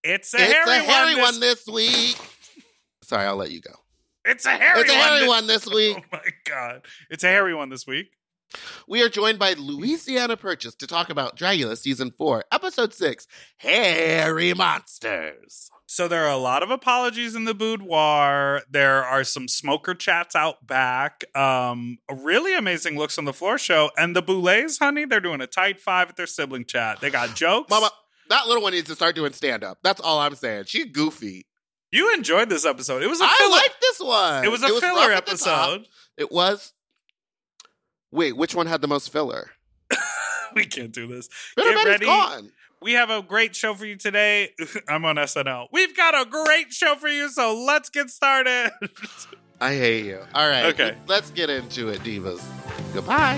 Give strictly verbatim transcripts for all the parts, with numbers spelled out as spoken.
It's a it's hairy, a hairy one, one this- this week. Sorry, I'll let you go. It's a hairy It's a one. hairy this- one this week. Oh my God. It's a hairy one this week. We are joined by Louisiana Purchase to talk about Dragula Season four, Episode six, Hairy Monsters. So there are a lot of apologies in the boudoir. There are some smoker chats out back. Um, really amazing looks on the floor show. And the Boulets, honey, they're doing a tight five at their sibling chat. They got jokes. Mama, that little one needs to start doing stand-up. That's all I'm saying. She's goofy. You enjoyed this episode. It was a I filler. like this one. It was a rough filler at the top. episode. It was. Wait, which one had the most filler? We can't do this. Bitter Get Betty's ready. gone. We have a great show for you today. I'm on S N L. We've got a great show for you, so let's get started. I hate you. All right. Okay. Let's get into it, divas. Goodbye.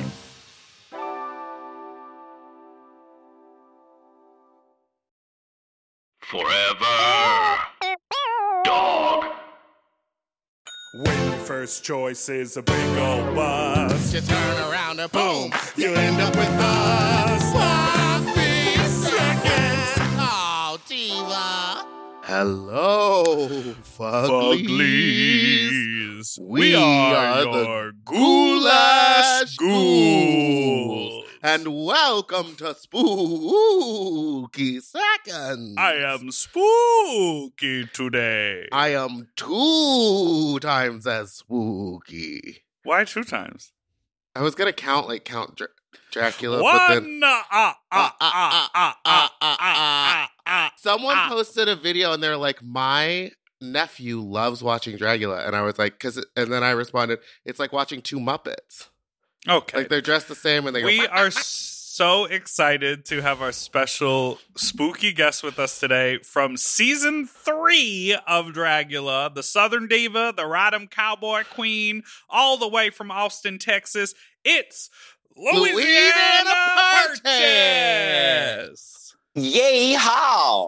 Forever. Dog. When your first choice is a big old bus, You turn around and boom, you end up with us. sloppy seconds. Oh, diva. Hello, fuglies. Fuglies. We are the Goulash Ghouls. And welcome to Spooky Seconds. I am spooky today. I am two times as spooky. Why two times? I was gonna count like Count Dr- Dracula, One. but then ah, ah, ah, ah, ah, ah, ah, ah, ah. someone Ah. posted a video and they're like, "My nephew loves watching Dragula," and I was like, "Cause," and then I responded, "It's like watching two Muppets. Okay. Like they're dressed the same and they go." We are so excited to have our special spooky guest with us today from season three of Dragula, the Southern Diva, the Rodham Cowboy Queen, all the way from Austin, Texas. It's Louisiana, Louisiana Purchase. Yay, how?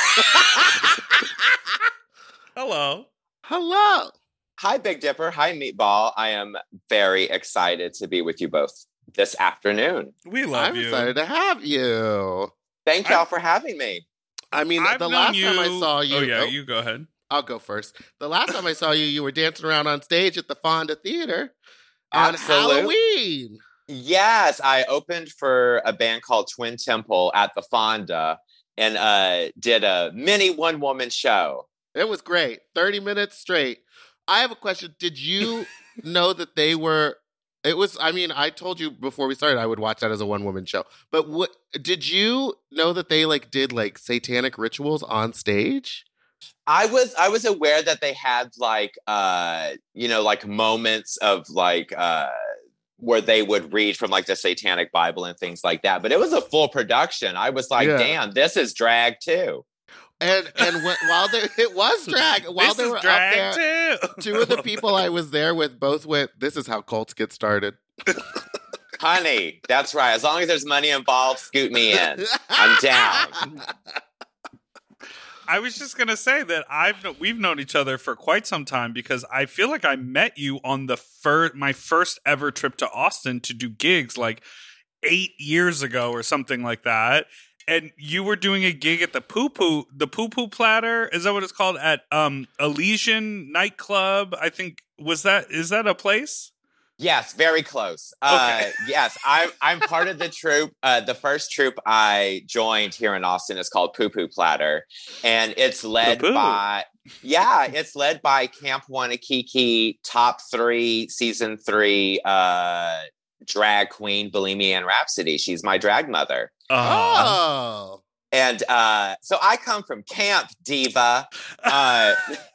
Hello. Hello. Hi, Big Dipper. Hi, Meatball. I am very excited to be with you both this afternoon. We love I'm you. excited to have you. Thank y'all I- for having me. I mean, I've the known last you. time I saw you, Oh, yeah, oh, you go ahead. I'll go first. The last time I saw you, you were dancing around on stage at the Fonda Theater on Absolute. Halloween. Yes, I opened for a band called Twin Temple at the Fonda and uh, did a mini one-woman show. It was great. thirty minutes straight. I have a question. Did you know that they were, it was, I mean, I told you before we started, I would watch that as a one-woman show. But what, did you know that they like did like satanic rituals on stage? I was I was aware that they had like uh you know like moments of like uh where they would read from like the Satanic Bible and things like that, but it was a full production. I was like, Yeah. damn, this is drag too. And and when, while they, it was drag, while This they is were drag up there, too. two of the people I was there with both went, "This is how cults get started." Honey, that's right. As long as there's money involved, scoot me in. I'm down. I was just gonna say that I've kn- we've known each other for quite some time because I feel like I met you on the first my first ever trip to Austin to do gigs like eight years ago or something like that. And you were doing a gig at the Poo Poo the Poo Poo Platter, is that what it's called, at um Elysian nightclub? I think was that is that a place? Yes, very close. Uh, Okay. yes, I'm I'm part of the troupe. Uh, the first troupe I joined here in Austin is called Poo Poo Platter, and it's led Poo-poo. by yeah, it's led by Camp Wanakiki top three season three uh, drag queen Bohemian Rhapsody. She's my drag mother, Uh, Oh. and uh, so I come from Camp Diva. Uh,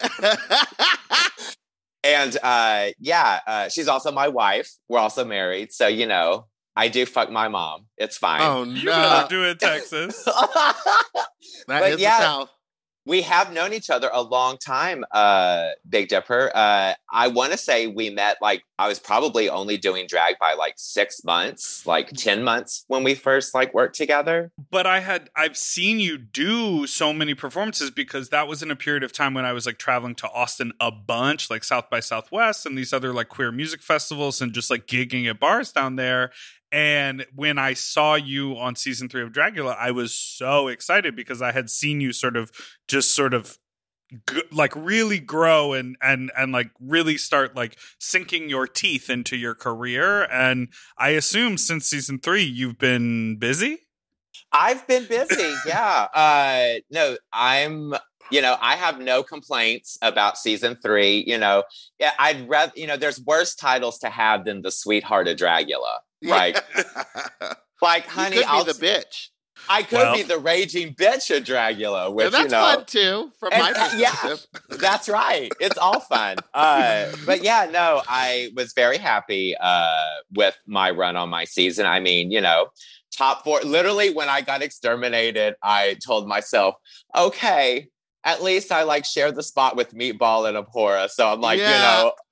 And uh, yeah, uh, she's also my wife. We're also married. So, you know, I do fuck my mom. It's fine. Oh you no, better do it, Texas. that but is yeah. the South. We have known each other a long time, uh, Big Dipper. Uh, I want to say we met like I was probably only doing drag by like six months, like ten months when we first like worked together. But I had, I've seen you do so many performances because that was in a period of time when I was like traveling to Austin a bunch, like South by Southwest and these other like queer music festivals and just like gigging at bars down there. And when I saw you on season three of Dragula, I was so excited because I had seen you sort of just sort of G- like really grow and and and like really start like sinking your teeth into your career. And I assume since season three you've been busy. I've been busy. Yeah. Uh no, I'm you know, I have no complaints about season three. You know, yeah, I'd rather, you know, there's worse titles to have than the Sweetheart of Dragula. Right. Yeah. Like, honey, you could I'll be the bitch. I could Well, be the raging bitch of Dragula, which, And that's you know, fun too, from and, my uh, yeah, perspective. that's right. It's all fun. Uh, but yeah, no, I was very happy uh, with my run on my season. I mean, you know, top four. Literally, when I got exterminated, I told myself, okay, at least I like share the spot with Meatball and Abhora. So I'm like, Yeah. you know,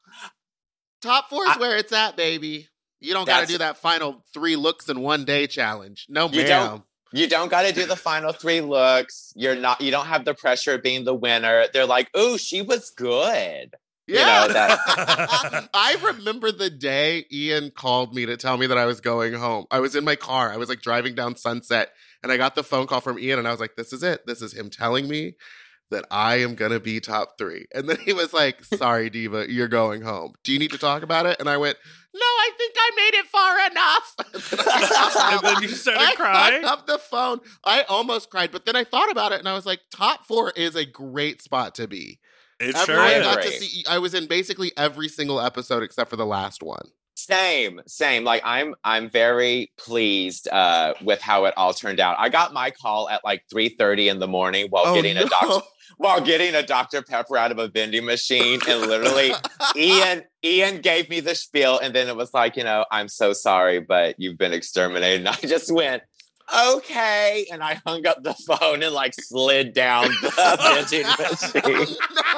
Top four is I- where it's at, baby. You don't got to That's- do that final three looks in one day challenge. No, You ma'am. don't- you don't got to do the final three looks. You're not. You don't have the pressure of being the winner. They're like, ooh, she was good. Yeah. You know, that- I remember the day Ian called me to tell me that I was going home. I was in my car. I was like driving down Sunset and I got the phone call from Ian and I was like, this is it. This is him telling me that I am going to be top three. And then he was like, sorry, Diva, you're going home. Do you need to talk about it? And I went, no, I think I made it far enough. And then you started I crying? hung up the phone. I almost cried, but then I thought about it and I was like, top four is a great spot to be. It sure Everyone is. got to Agree. see. I was in basically every single episode except for the last one. Same, same. Like I'm, I'm very pleased uh, with how it all turned out. I got my call at like three thirty in the morning while getting a doctor, while getting a Doctor Pepper out of a vending machine, and literally, Ian, Ian gave me the spiel, and then it was like, you know, I'm so sorry, but you've been exterminated. And I just went, okay, and I hung up the phone and like slid down the vending machine.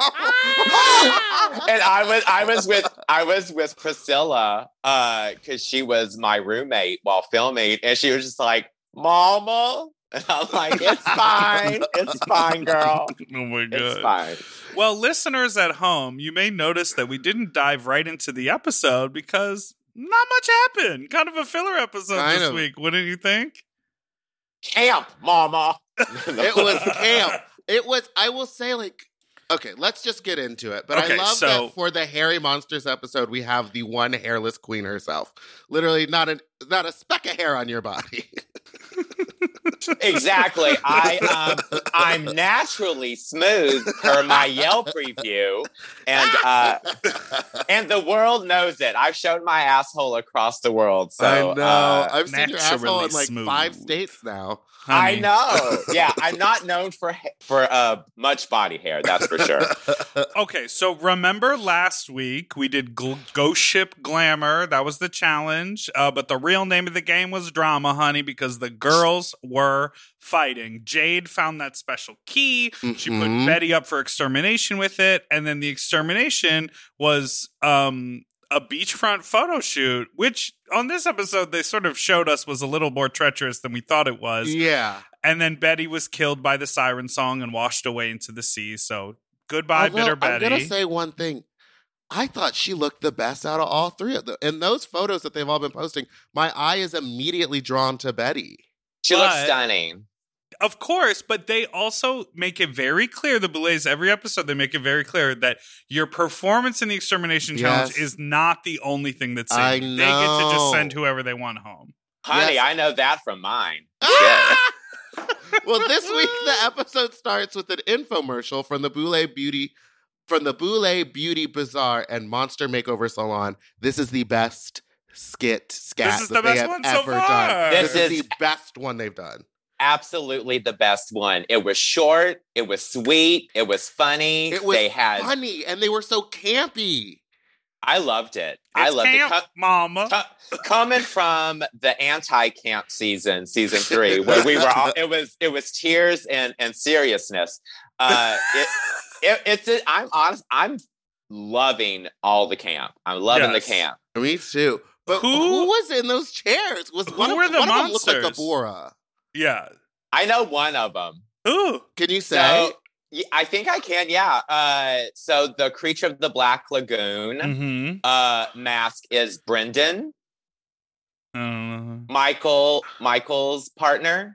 And I was I was with I was with Priscilla uh because she was my roommate while filming, and she was just like, Mama. And I'm like, it's fine. It's fine, girl. Oh my god. It's fine. Well, listeners at home, you may notice that we didn't dive right into the episode because not much happened. Kind of a filler episode Kind this of. week, wouldn't you think? Camp, Mama. It was camp. It was, I will say, like, okay, let's just get into it. But Okay, I love so- that for the Hairy Monsters episode, we have the one hairless queen herself. Literally, not a, not a speck of hair on your body. Exactly. I um I'm naturally smooth per my Yelp review, and uh and the world knows it. I've shown my asshole across the world. So I know. uh, I've seen your asshole in naturally like smooth. five states now. I Honey. know. Yeah, I'm not known for ha- for uh much body hair. That's for sure. Okay, so remember last week we did gl- Ghost Ship Glamour. That was the challenge. Uh, but the real name of the game was Drama, honey, because the girls were fighting. Jade found that special key. She put Mhm. Betty up for extermination with it. And then the extermination was um, a beachfront photo shoot, which on this episode they sort of showed us was a little more treacherous than we thought it was. Yeah. And then Betty was killed by the siren song and washed away into the sea. So goodbye, Although, bitter I'm Betty. going to say one thing. I thought she looked the best out of all three of them. In those photos that they've all been posting, my eye is immediately drawn to Betty. She looks But- stunning. Of course, but they also make it very clear, the Boulets, every episode, they make it very clear that your performance in the Extermination Challenge Yes. is not the only thing that I saves you. They get to just know. send whoever they want home. Honey, Yes. I know that from mine. Well, this week the episode starts with an infomercial from the Boulay Beauty from the Boulay Beauty Bazaar and Monster Makeover Salon. This is the best skit scat This is that the they best have one so ever far. done. This, This is, is- the best one they've done. Absolutely the best one. It was short. It was sweet. It was funny. It was they had. funny and they were so campy. I loved it. I It's loved camp, it. Co- mama. co- coming from the anti-camp season, season three, where we were all, it was it was tears and and seriousness. Uh, it, it it's a, I'm honest. I'm loving all the camp. I'm loving Yes. the camp. Me too. But who, Who- was in those chairs? Was Who one were of, the one of them looked like a monsters? Bora? Yeah. I know one of them. Ooh. Can you say? So y- I think I can. Yeah. Uh, so the creature of the Black Lagoon Mm-hmm. uh, mask is Brendan, Uh, Michael, Michael's partner.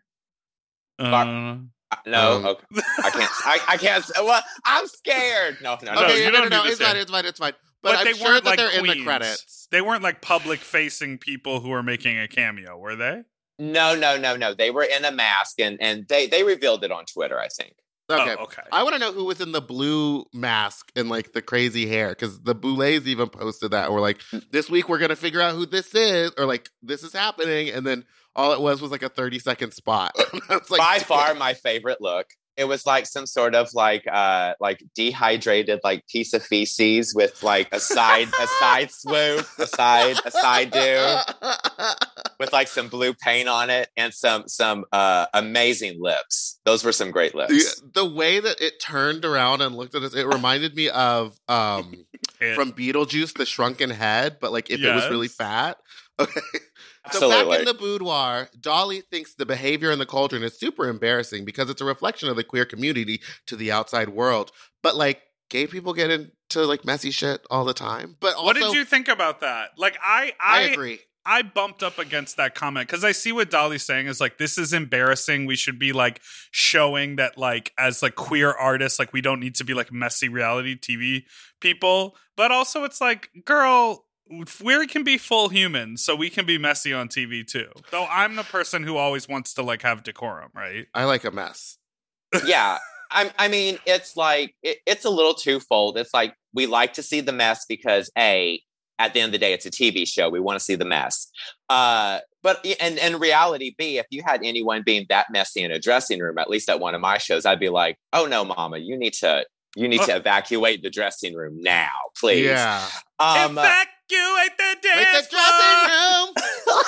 uh, Uh, No, Um, okay. I can't. I, I can't. Well, I'm scared. No, no, no. No, okay, you no, no, don't no, do it's this fine, here. it's fine, it's fine. But, but I'm they sure weren't that like they're in queens. the credits. They weren't like public-facing people who were making a cameo, were they? No, no, no, no. They were in a mask, and and they they revealed it on Twitter, I think. Okay. Oh, okay. I want to know who was in the blue mask and like the crazy hair because the Boulets even posted that. We're like, this week we're gonna figure out who this is, or like this is happening, and then all it was was like a thirty second spot. I was like, By damn. far, my favorite look. It was like some sort of like uh like dehydrated like piece of feces with like a side a side swoop, a side a side do with like some blue paint on it and some some uh amazing lips. Those were some great lips. Yeah, the way that it turned around and looked at us, it reminded me of um It- from Beetlejuice, the shrunken head, but like if it was Yes. really fat. Okay. So Absolutely. back in the boudoir, Dolly thinks the behavior in the cauldron is super embarrassing because it's a reflection of the queer community to the outside world. But like gay people get into like messy shit all the time. But also, what did you think about that? Like, I, I I, agree. I bumped up against that comment because I see what Dolly's saying is like, this is embarrassing. We should be like showing that like as like queer artists, like we don't need to be like messy reality T V people. But also it's like, girl, we can be full humans, so we can be messy on T V too. Though I'm the person who always wants to like have decorum, right? I like a mess. Yeah. I I mean, it's like it, it's a little twofold. It's like we like to see the mess because A, at the end of the day, it's a T V show. We want to see the mess. Uh, but and in reality, B, if you had anyone being that messy in a dressing room, at least at one of my shows, I'd be like, "Oh no, Mama, you need to you need to evacuate the dressing room now, please." Yeah. Um, Evacuate the Like dance the dressing floor.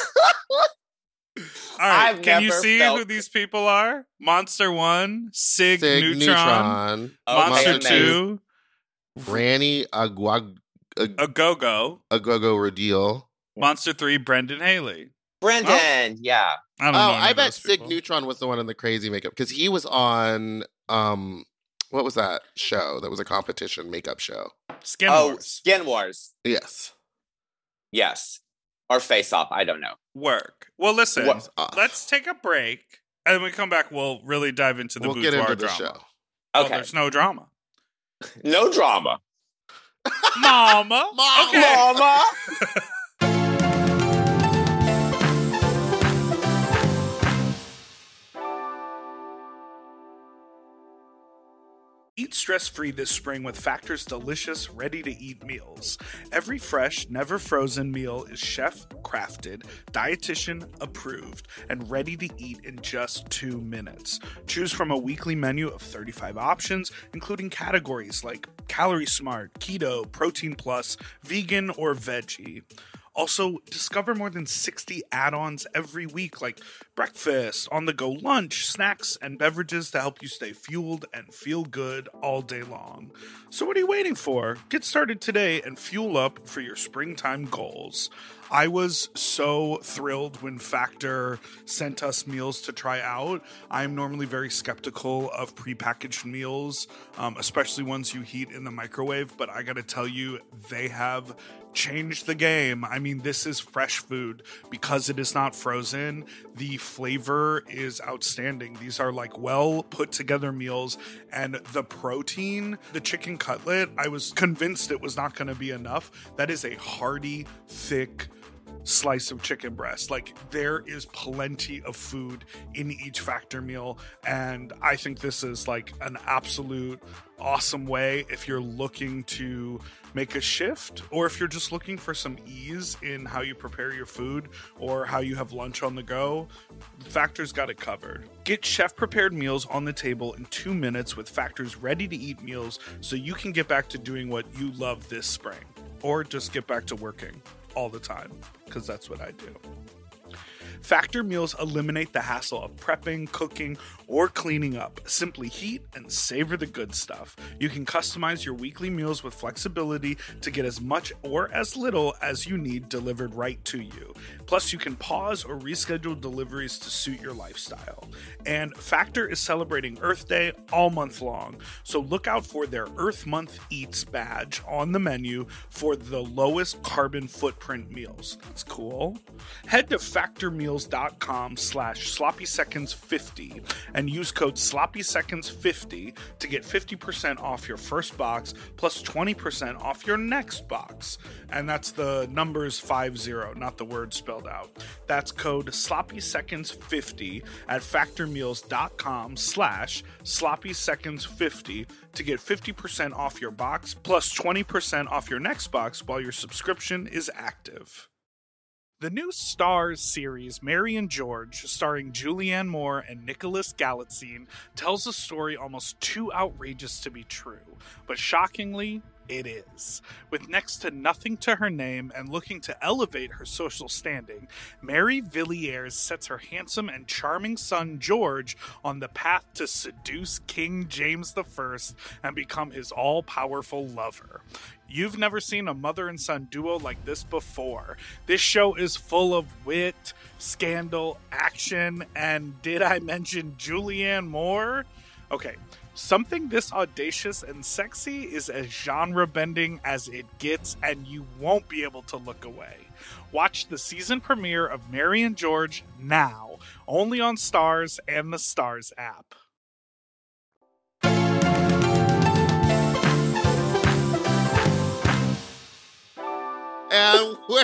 room. All right, I've can you never see felt- who these people are? Monster One, Sig, Sig Neutron, Neutron. Okay, Monster amazing. Two, Granny Aguag A Go Go, Agogo Redeal. Monster Three, Brendan Haley. Brendan, yeah. I don't Oh, know. any I of bet those Sig people. Neutron was the one in the crazy makeup because he was on um what was that show that was a competition makeup show? Skin Oh, Wars. Skin Wars. Yes. Yes. Or Face Off. I don't know. Work. Well, listen, What- Uh, let's take a break. And when we come back, we'll really dive into the we'll boudoir get into the drama. show. Oh, Okay. there's no drama. No drama. Mama. Mama. Okay. Mama. Eat stress-free this spring with Factor's delicious, ready-to-eat meals. Every fresh, never frozen meal is chef-crafted, dietitian-approved, and ready to eat in just two minutes. Choose from a weekly menu of thirty-five options, including categories like Calorie Smart, Keto, Protein Plus, Vegan, or Veggie. Also, discover more than sixty add-ons every week, like breakfast, on-the-go lunch, snacks, and beverages to help you stay fueled and feel good all day long. So what are you waiting for? Get started today and fuel up for your springtime goals. I was so thrilled when Factor sent us meals to try out. I'm normally very skeptical of prepackaged meals, um, especially ones you heat in the microwave, but I gotta tell you, they have changed the game. I mean, this is fresh food because it is not frozen. The flavor is outstanding. These are like well put together meals, and the protein, the chicken cutlet, I was convinced it was not going to be enough. That is a hearty, thick slice of chicken breast. Like, there is plenty of food in each Factor meal, and I think this is like an absolute awesome way if you're looking to make a shift, or if you're just looking for some ease in how you prepare your food or how you have lunch on the go. Factor's got it covered. Get chef prepared meals on the table in two minutes with Factor's ready to eat meals, so you can get back to doing what you love this spring, or just get back to working all the time, because that's what I do. Factor meals eliminate the hassle of prepping, cooking, or cleaning up. Simply heat and savor the good stuff. You can customize your weekly meals with flexibility to get as much or as little as you need delivered right to you. Plus, you can pause or reschedule deliveries to suit your lifestyle. And Factor is celebrating Earth Day all month long, so look out for their Earth Month Eats badge on the menu for the lowest carbon footprint meals. That's cool. Head to factormeals.com slash sloppy seconds 50 and use code sloppy seconds fifty to get fifty percent off your first box plus twenty percent off your next box. And that's the numbers five zero, not the word spelled out. That's code sloppy seconds fifty at factormeals.com slash sloppy seconds 50 to get fifty percent off your box plus twenty percent off your next box while your subscription is active. The new Starz series, Mary and George, starring Julianne Moore and Nicholas Galitzine, tells a story almost too outrageous to be true, but shockingly, it is. With next to nothing to her name and looking to elevate her social standing, Mary Villiers sets her handsome and charming son George on the path to seduce King James the First and become his all-powerful lover. You've never seen a mother and son duo like this before. This show is full of wit, scandal, action, and did I mention Julianne Moore? Okay, something this audacious and sexy is as genre-bending as it gets, and you won't be able to look away. Watch the season premiere of Mary and George now, only on Starz and the Starz app. And we're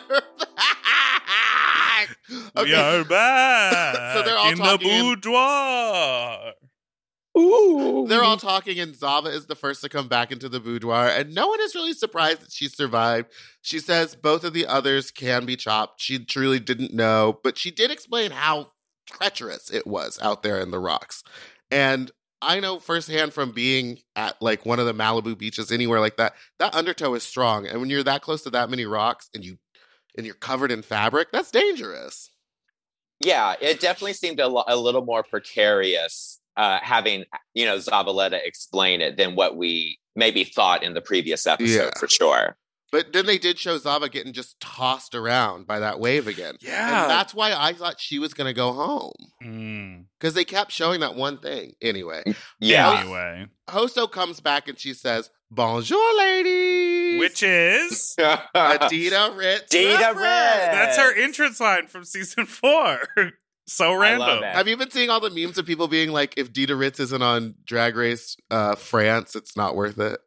back. We Okay. are back So they're all in the talking in- boudoir. Ooh. They're all talking, and Zava is the first to come back into the boudoir, and no one is really surprised that she survived. She says both of the others can be chopped. She truly didn't know, but she did explain how treacherous it was out there in the rocks. And I know firsthand from being at like one of the Malibu beaches, anywhere like that, that undertow is strong. And when you're that close to that many rocks and you and you're covered in fabric, that's dangerous. Yeah, it definitely seemed a, lo- a little more precarious uh, having, you know, Zavaleta explain it than what we maybe thought in the previous episode, Yeah. for sure. But then they did show Zava getting just tossed around by that wave again. Yeah. And that's why I thought she was going to go home. Mm. Because they kept showing that one thing. Anyway, Yeah. Anyway, Hoso comes back and she says, "Bonjour, ladies." which is Adita Ritz. Dita the Ritz. friend. that's her entrance line from season four. So I random. love it. Have you been seeing all the memes of people being like, if Dita Ritz isn't on Drag Race uh, France, it's not worth it?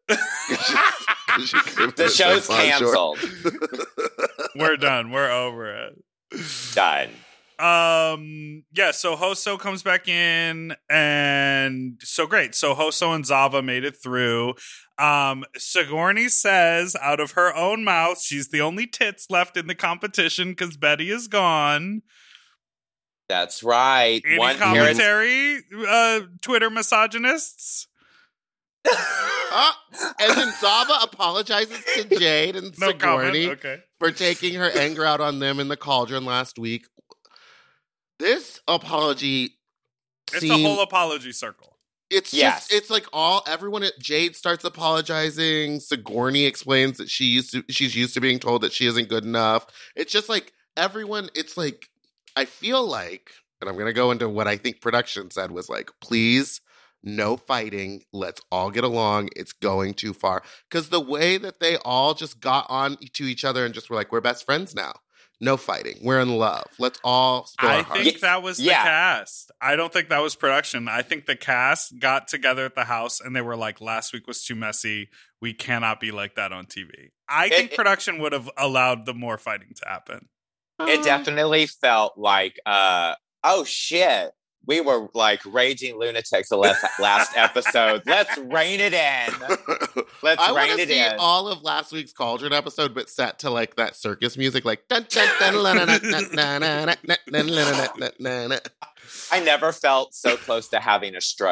The show's canceled. We're done. We're over it. Done. Um. Yeah. So Hoso comes back in, and so great. So Hoso and Zava made it through. Um. Sigourney says, out of her own mouth, she's the only tits left in the competition because Betty is gone. That's right. Any One commentary, uh, Twitter misogynists? Uh, and then Zava apologizes to Jade and No Sigourney comment. Okay. for taking her anger out on them in the cauldron last week. This apology It's scene, a whole apology circle. it's Yes. just, it's like all, everyone at Jade starts apologizing. Sigourney explains that she used to, she's used to being told that she isn't good enough. It's just like everyone, it's like, I feel like, and I'm going to go into what I think production said was like, please, no fighting. Let's all get along. It's going too far. Because the way that they all just got on to each other and just were like, we're best friends now. No fighting. We're in love. Let's all spill I our hearts. think that was the Yeah. cast. I don't think that was production. I think the cast got together at the house and they were like, last week was too messy. We cannot be like that on T V. I It- think it- production would have allowed the more fighting to happen. It definitely felt like, uh, oh shit, we were like raging lunatics the last, last episode. Let's rein it in. Let's I want rein to it see in. all of last week's Cauldron episode, but set to like that circus music, like dun, dun, dun, la, na, na, na, na, na, na, na, na, na, na, na, na. I never felt so close to having a stroke.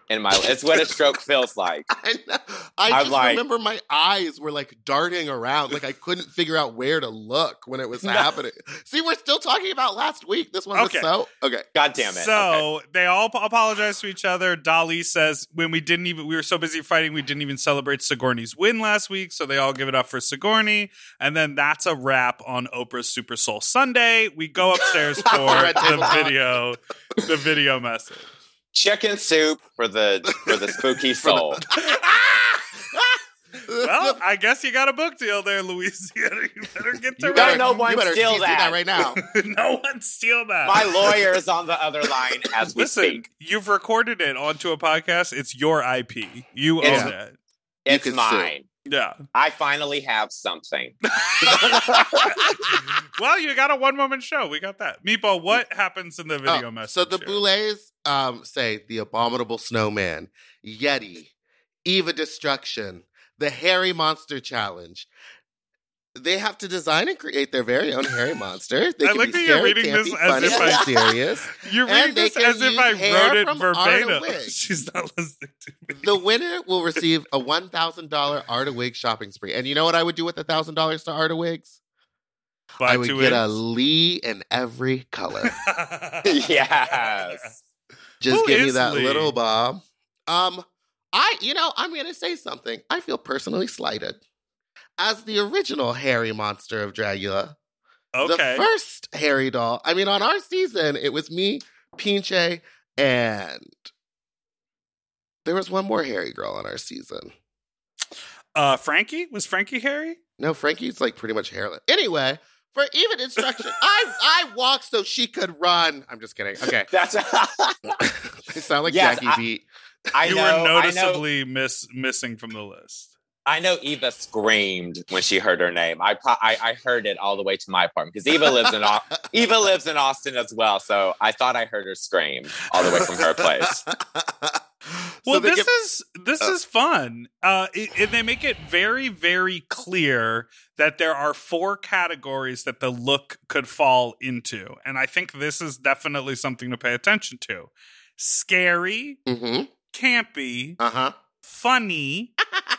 in my. It's what a stroke feels like. I, know. I I'm just like- remember my eyes were like darting around. Like I couldn't figure out where to look when it was No. happening. See, we're still talking about last week. This one was Okay. so okay. God damn it. So Okay. they all ap- apologize to each other. Dali says when we didn't even we were so busy fighting we didn't even celebrate Sigourney's win last week, so they all give it up for Sigourney. And then that's a wrap on Oprah's Super Soul Sunday. We go upstairs for Red the table talk. video, the video message. Chicken soup for the for the spooky soul. Well, I guess you got a book deal there, Louisiana. You better get to You writing. better, no one you better steal C C that. right now. No one steal that. My lawyer is on the other line as we Listen, speak. you've recorded it onto a podcast. It's your I P. You It's- own it. You It's can mine. Yeah. I finally have something. Well, you got a one woman show. We got that. Meatball, what happens in the video Oh, message? so the here? Boulets um, say the Abominable Snowman, Yeti, Eva Destruction, the Hairy Monster Challenge. They have to design and create their very own hairy monster. They I can like be that you're scary, reading campy, this as funny, if and I- serious. You're and reading they this can as if use I hair wrote it from Arta verbatim. Wigs. She's not listening to me. The winner will receive a one thousand dollars Arta Wig shopping spree. And you know what I would do with one thousand dollars to Arta Wigs? Buy I would two get a eggs. Lee in every color. Yes. Just Who give me is that Lee? little bob. Um, I, you know, I'm going to say something. I feel personally slighted. As the original hairy monster of Dragula, Okay. the first hairy doll, I mean, on our season, it was me, Pinche, and there was one more hairy girl on our season. Uh, Frankie? Was Frankie hairy? No, Frankie's like pretty much hairless. Anyway, for even instruction, I I walked so she could run. I'm just kidding. Okay. That's I sound like Yes, Jackie I- Beat. I you know, were I know, noticeably miss missing from the list. I know Eva screamed when she heard her name. I pro- I, I heard it all the way to my apartment because Eva lives in Au- Eva lives in Austin as well. So I thought I heard her scream all the way from her place. Well, So they this give- is this uh, is fun. Uh, it, it- they make it very, very clear that there are four categories that the look could fall into, and I think this is definitely something to pay attention to: scary, Mm-hmm. campy, Uh-huh. funny,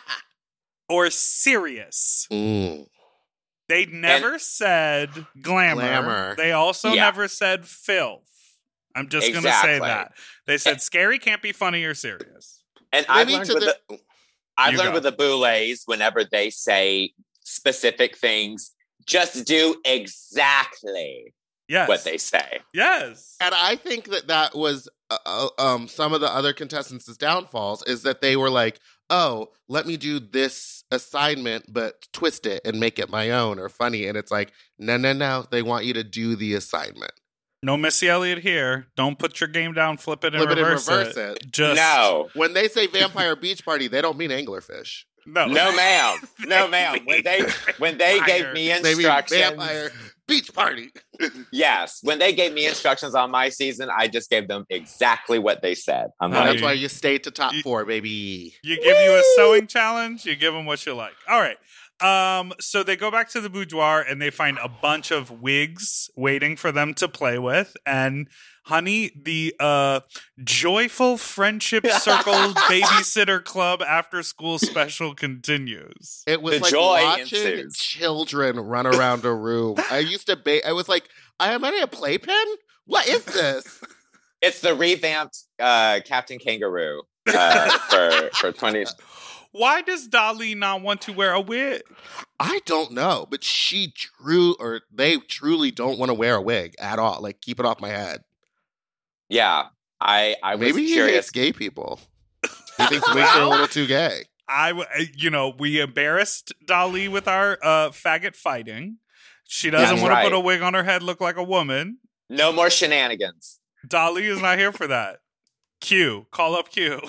or serious. Mm. They never said glamour. Glamour. They also Yeah. never said filth. I'm just going to say Exactly. that. They said scary, can't be funny, or serious. And I've Maybe learned, to with the, the, I've You learned go. with the Boulets, whenever they say specific things, just do exactly Yes. what they say. Yes. and I think that that was uh, uh, um some of the other contestants' downfalls is that they were like, oh, let me do this assignment, but twist it and make it my own or funny. And it's like, no, no, no. They want you to do the assignment. No Missy Elliott here. Don't put your game down, flip it and Flip it and reverse, reverse it. it. Just No, When they say vampire beach party, they don't mean anglerfish. no. no, ma'am, no, ma'am. When they when they gave me They mean instructions, vampire beach party. yes, when they gave me instructions on my season, I just gave them exactly what they said. I'm No, And like, that's why you stay to top You- four, baby. You give you a sewing challenge, you give them what you like. All right. Um, so they go back to the boudoir and they find a bunch of wigs waiting for them to play with. And honey, the uh joyful friendship circle babysitter club after school special continues. It was The like joy watching ensues. children run around a room. I used to ba- I was like, I am I a playpen? What is this? it's the revamped uh, Captain Kangaroo uh, for for twenty. Why does Dali not want to wear a wig? I don't know, but she true or they truly don't want to wear a wig at all. Like keep it off my head. Yeah, I I was Maybe he curious. hates gay people. He thinks wigs are a little too gay. I, w- you know, we embarrassed Dali with our uh, faggot fighting. She doesn't That's want to right. put a wig on her head, look like a woman. No more shenanigans. Dali is not here for that. Q, call up Q.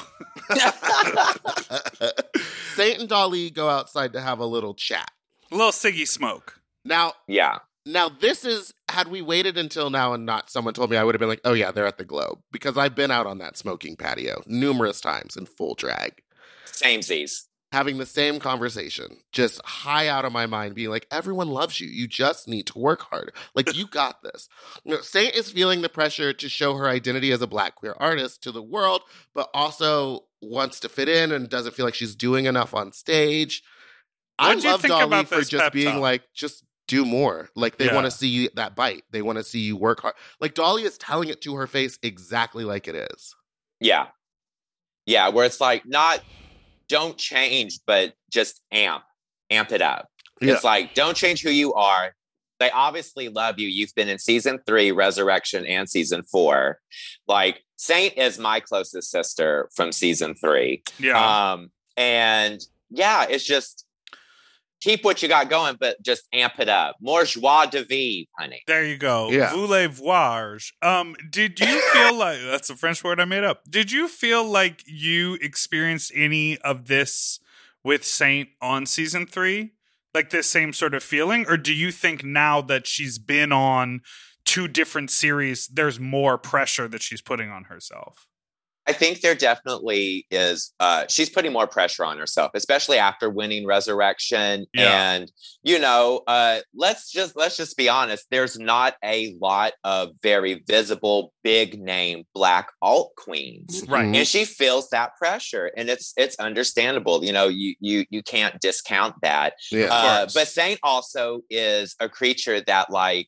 Saint and Dali go outside to have a little chat. A little ciggy smoke. Now, Yeah. now this is had we waited until now and not someone told me, I would have been like, oh yeah, they're at the Globe because I've been out on that smoking patio numerous times in full drag. Samesies. having the same conversation, just high out of my mind, being like, everyone loves you. You just need to work harder. Like, you got this. You know, Saint is feeling the pressure to show her identity as a Black queer artist to the world, but also wants to fit in and doesn't feel like she's doing enough on stage. What'd I you love think Dolly about for this just pep being talk? like, just do more. Like, they Yeah. want to see that bite. They want to see you work hard. Like, Dolly is telling it to her face exactly like it is. Yeah. Yeah, where it's like not don't change, but just amp, amp it up. Yeah. It's like, don't change who you are. They obviously love you. You've been in season three, Resurrection, and season four. Like, Saint is my closest sister from season three. Yeah. Um, and yeah, it's just keep what you got going, but just amp it up. More joie de vivre, honey. There you go. Yeah. Voulez-voir. Um, did you feel like that's a French word I made up? Did you feel like you experienced any of this with Saint on season three? Like this same sort of feeling? Or do you think now that she's been on two different series, there's more pressure that she's putting on herself? I think there definitely is. Uh, she's putting more pressure on herself, especially after winning Resurrection. Yeah. And you know, uh, let's just let's just be honest. There's not a lot of very visible, big name Black alt queens, Right. Mhm. and she feels that pressure, and it's it's understandable. You know, you you you can't discount that. Yeah. Uh, course. but Saint also is a creature that, like,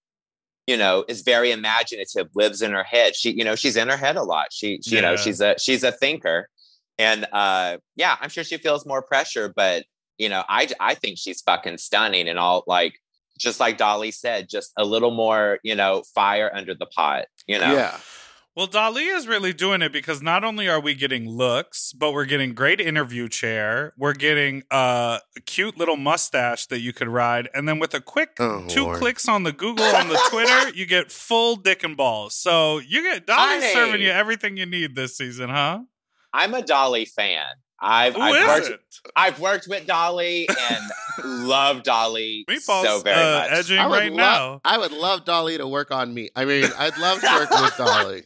you know, is very imaginative, lives in her head. She, you know, she's in her head a lot. She, she you know, Yeah. she's a she's a thinker, and uh, yeah, I'm sure she feels more pressure. But you know, I I think she's fucking stunning, and all, like, just like Dolly said, just a little more, you know, fire under the pot. You know, Yeah. Well, Dali is really doing it because not only are we getting looks, but we're getting great interview chair. We're getting uh, a cute little mustache that you could ride. And then with a quick Oh, two Lord. clicks on the Google and the Twitter, you get full dick and balls. So you get Dali's Honey. serving you everything you need this season, huh? I'm a Dolly fan. I've Who I've is worked it? I've worked with Dolly and love Dolly Meatball's so very uh, much. edging I would right lo- now. I would love Dolly to work on me. I mean, I'd love to work with Dolly.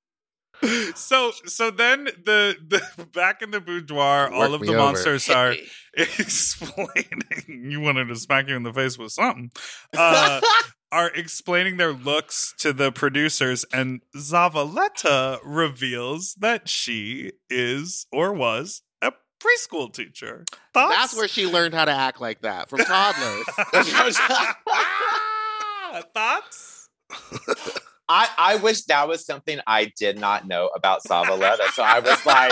So, so then the, the back in the boudoir, all Work of me the over. monsters Hit are me. explaining. You wanted to smack you in the face with something. Uh, are explaining their looks to the producers, and Zavaleta reveals that she is or was a preschool teacher. Thoughts? That's where she learned how to act like that, from toddlers. Ah, thoughts? I, I wish that was something I did not know about Zavaleta. So I was like,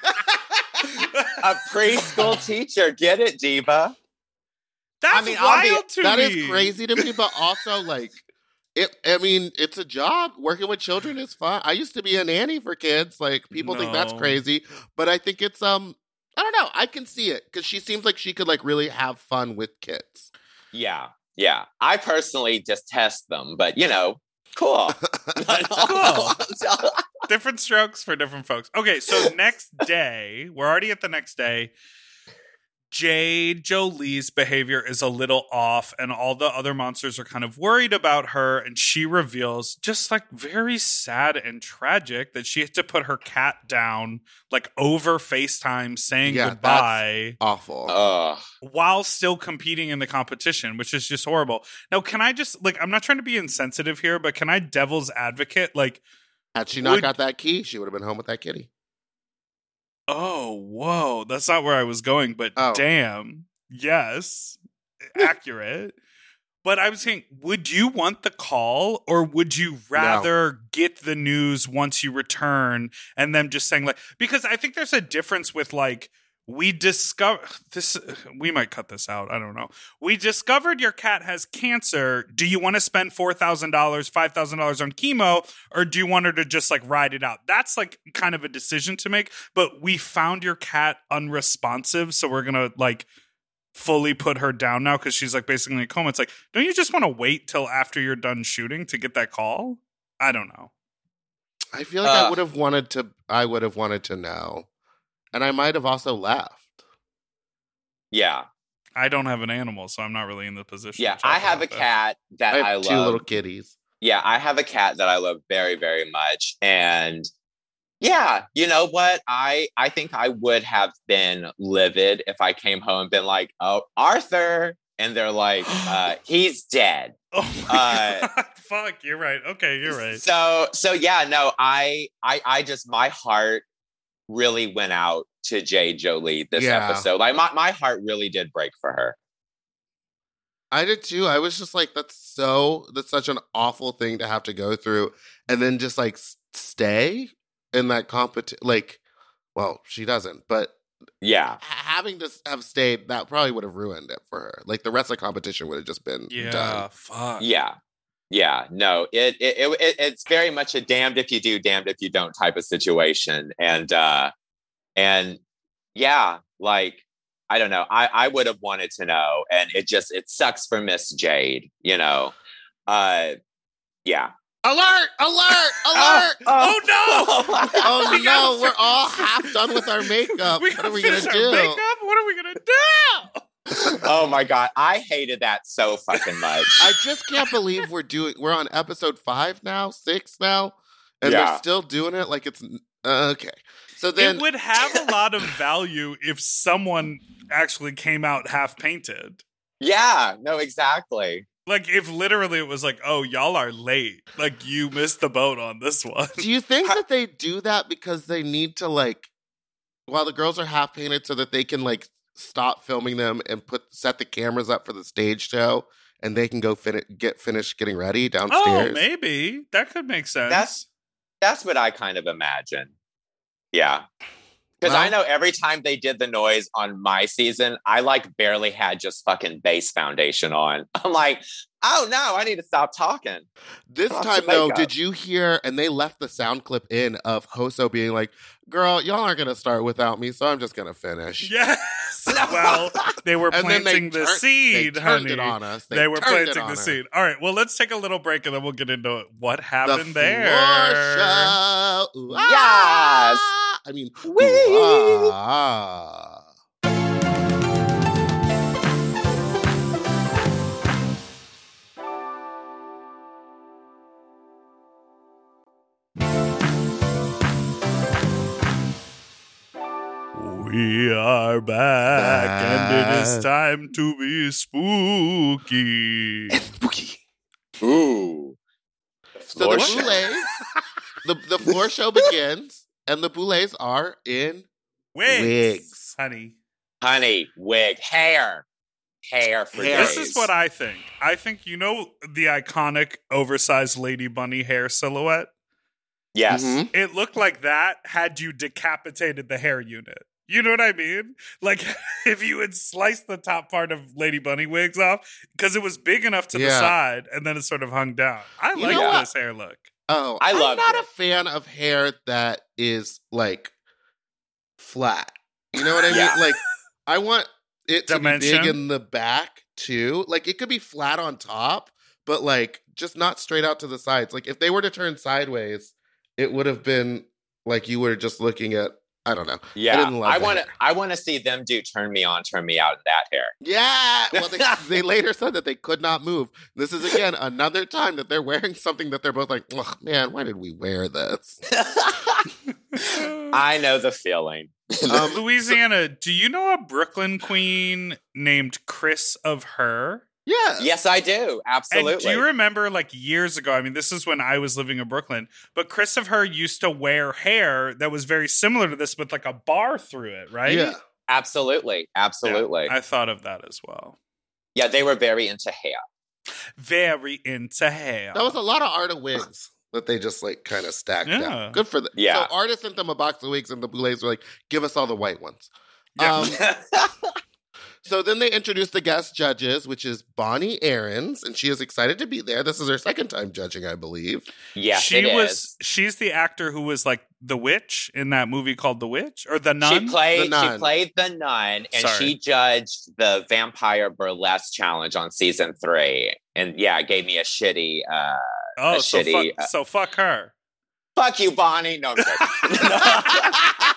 a preschool teacher. Get it, Diva? That's I mean, I'll be- wild to That me. is crazy to me, but also, like, it. I mean, it's a job. Working with children is fun. I used to be a nanny for kids. Like, people think that's No. crazy, but I think it's um. I don't know. I can see it because she seems like she could like really have fun with kids. Yeah. Yeah. I personally just test them, but you know, cool. Cool. Different strokes for different folks. Okay, so next day, we're already at the next day. Jade Jolie's behavior is a little off, and all the other monsters are kind of worried about her. And she reveals, just like very sad and tragic, that she had to put her cat down, like over FaceTime, saying Yeah, goodbye Awful. Ugh. while still competing in the competition, which is just horrible. Now, can I just, like, I'm not trying to be insensitive here, but can I devil's advocate, like, Had she not would- got that key, she would have been home with that kitty. oh, whoa, that's not where I was going, but Oh. damn, yes, accurate. But I was saying, would you want the call, or would you rather get the news once you return and them just saying, like, because I think there's a difference with, like, we discover this, we might cut this out, I don't know. We discovered your cat has cancer. Do you want to spend four thousand dollars, five thousand dollars on chemo, or do you want her to just, like, ride it out? That's, like, kind of a decision to make. But we found your cat unresponsive, so we're going to, like, fully put her down now because she's, like, basically in a coma. It's like, don't you just want to wait till after you're done shooting to get that call? I don't know. I feel like I Uh. would have wanted to. I would have wanted to know, and I might have also left. Yeah. I don't have an animal, so I'm not really in the position. Yeah. to talk I have a about that. cat that I I, have two love. little kitties. Yeah, I have a cat that I love very, very much. And Yeah, you know what? I I think I would have been livid if I came home and been like, "Oh, Arthur," and they're like, uh, "He's dead." Oh my Uh, god! Fuck, you're right. Okay, you're right. So so yeah, no, I I I just my heart really went out to Jade Jolie this Yeah. episode. Like my my heart really did break for her. I did too. I was just like, that's so, that's such an awful thing to have to go through. And then just like s- stay in that competition. Like, well, she doesn't, but Yeah. h- having to s- have stayed, that probably would have ruined it for her. Like the rest of the competition would have just been Yeah, done. fuck. Yeah. Yeah, no, it, it it it it's very much a damned if you do, damned if you don't type of situation. And uh and yeah, like I don't know. I, I would have wanted to know. And it just it sucks for Miss Jade, you know. Uh yeah. Alert! Alert! Alert! Oh no! Oh We gotta no, we're fi- all half done with our makeup. We What gotta are we gonna finish our do? makeup? What are we gonna do? Oh my god, I hated that so fucking much. I just can't believe we're doing. We're on episode five now, six now, and Yeah. they're still doing it like it's uh, okay. So then, It would have a lot of value if someone actually came out half painted. Yeah, no, exactly. Like if literally it was like, oh, y'all are late. Like you missed the boat on this one. do you think that they do that because they need to like, while the girls are half painted, so that they can like stop filming them and put set the cameras up for the stage show, and they can go fin- get finished getting ready downstairs? Oh, maybe. That could make sense. That's that's what I kind of imagine. Yeah. Because I Well- know every time they did the noise on my season, I like barely had just fucking base foundation on. I'm like, oh no, I need to stop talking. This Lots time, of though, makeup. did you hear? And they left the sound clip in of Hoso being like, "Girl, y'all aren't gonna start without me, so I'm just gonna finish." Yes. Well, they were And then they planting the turned- seed, they turned honey. it on us. They, They, were turned it planting on the us. seed. All right. Well, let's take a little break and then we'll get into what The happened floor there. show. Ooh, Yes. ah. I mean, Whee! ooh, ah. We are back, and it is Back. time to be spooky. It's spooky. Ooh. So the Floor show. boulets, the the floor show begins, and the boulets are in Wigs, Wigs. honey. Honey, wig, hair. Hair for Hair. days. This is what I think. I think you know the iconic oversized Lady Bunny hair silhouette? Yes. Mhm. It looked like that had you decapitated the hair unit. You know what I mean? Like if you had sliced the top part of Lady Bunny wigs off, because it was big enough to the Yeah. side and then it sort of hung down. I You like know what? this hair look. Oh, I I'm loved not it. a fan of hair that is like flat. You know what I mean? Yeah. Like I want it to be Dimension? big in the back too. Like it could be flat on top, but like just not straight out to the sides. Like if they were to turn sideways, it would have been like you were just looking at. I don't know. I Yeah. didn't love I the want to hair. I want to see them do turn me on, turn me out in that hair. Yeah. Well, they, they later said that they could not move. This is again another time that they're wearing something that they're both like, oh, man, why did we wear this? I know the feeling. Um, Louisiana, do you know a Brooklyn queen named Chris of Her? yeah. Yes, I do. Absolutely. And do you remember, like years ago? I mean, this is when I was living in Brooklyn. But Chris of Her used to wear hair that was very similar to this, with like a bar through it, right? Yeah. Absolutely. Absolutely. Yeah, I thought of that as well. Yeah, they were very into hair. Very into hair. That was a lot of Arta wigs that they just like kind of stacked Yeah. down. Good for them. Yeah. So Arta sent them a box of wigs, and the Boulets were like, "Give us all the white ones." Yeah. Um, so then they introduced the guest judges, which is Bonnie Aarons, and she is excited to be there. This is her second time judging, I believe. yes, she it was. is. She's the actor who was like the witch in that movie called The Witch or The Nun. She played. The She nun. played the nun, and Sorry. she judged the Vampire Burlesque Challenge on season three. And yeah, it gave me a shitty. Uh, oh, a so shitty, fuck, uh, so fuck her. Fuck you, Bonnie. No, I'm joking.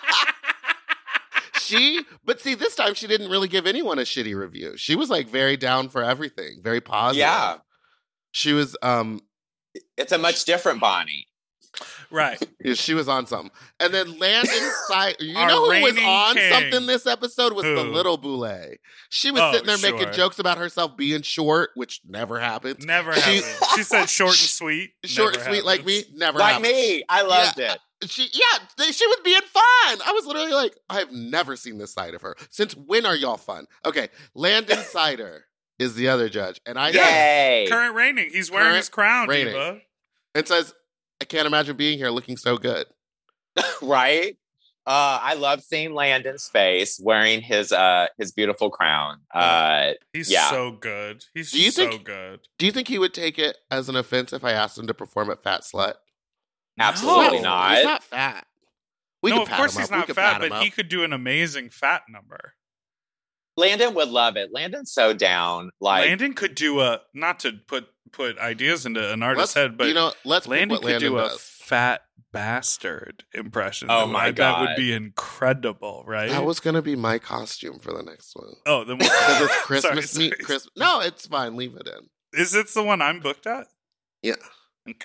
She, but see, this time she didn't really give anyone a shitty review. She was like very down for everything, very positive. Yeah. She was, um, It's a much different Bonnie. Right. Yeah, she was on something. And then Landon Cider. You Our know who was reigning on king. something this episode was Who? the little Boulay. She was Oh, sitting there sure. making jokes about herself being short, which never happens. Never She- happened. She said short and sweet. Short, Never sweet like happens. me, never Like happens. me. I loved Yeah. it. She, yeah, they, she was being fun. I was literally like, I've never seen this side of her. Since when are y'all fun? Okay, Landon Cider is the other judge, and I Yay. Current reigning. He's wearing Current his crown, reigning. Diva. It says, I can't imagine being here looking so good. Right? Uh, I love seeing Landon's face wearing his uh his beautiful crown. Uh, He's Yeah. so good. He's Do you so think- good. Do you think he would take it as an offense if I asked him to perform at Fat Slut? absolutely No. not. He's not fat. We no, could of pat course him he's up. We not could fat, pat him but up. he could do an amazing fat number. Landon would love it. Landon's so down. Like, Landon could do a not to put put ideas into an artist's Let's- head, but you know, let's pick Landon what could Landon do a does. fat bastard impression. Oh that my I bet would God. be incredible, right? That was gonna be my costume for the next one. oh, then Because we'll, it's Christmas sorry, meet. sorry. Christmas. No, it's fine. Leave it in. Is it the one I'm booked at? Yeah. Okay.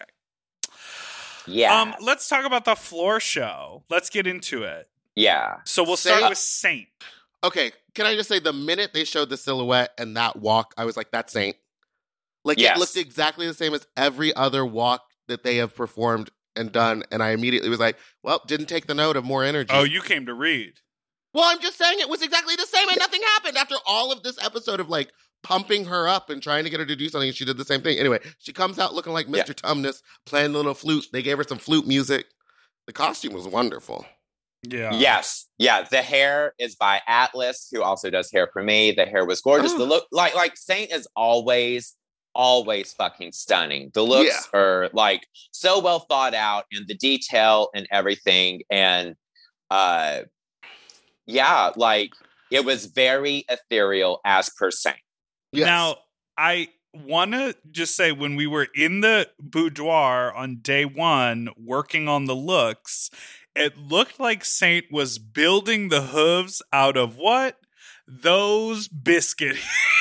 yeah. Um, let's talk about the floor show. Let's get into it. yeah. So we'll start Saint- with Saint. Okay. Can I just say the minute they showed the silhouette and that walk, I was like, that's Saint. Like Yes. it looked exactly the same as every other walk that they have performed and done, and I immediately was like, well, didn't take the note of more energy. Oh, you came to read. Well, I'm just saying it was exactly the same and nothing happened after all of this episode of like pumping her up and trying to get her to do something. She did the same thing. Anyway, she comes out looking like Mister Tumnus, playing the little flute. They gave her some flute music. The costume was wonderful. Yeah. Yes. Yeah. The hair is by Atlas, who also does hair for me. The hair was gorgeous. Oh. The look, like, like Saint is always, always fucking stunning. The looks are like so well thought out, and the detail and everything. And uh, yeah, like it was very ethereal as per Saint. Yes. Now, I want to just say when we were in the boudoir on day one working on the looks, it looked like Saint was building the hooves out of what? Those biscuit.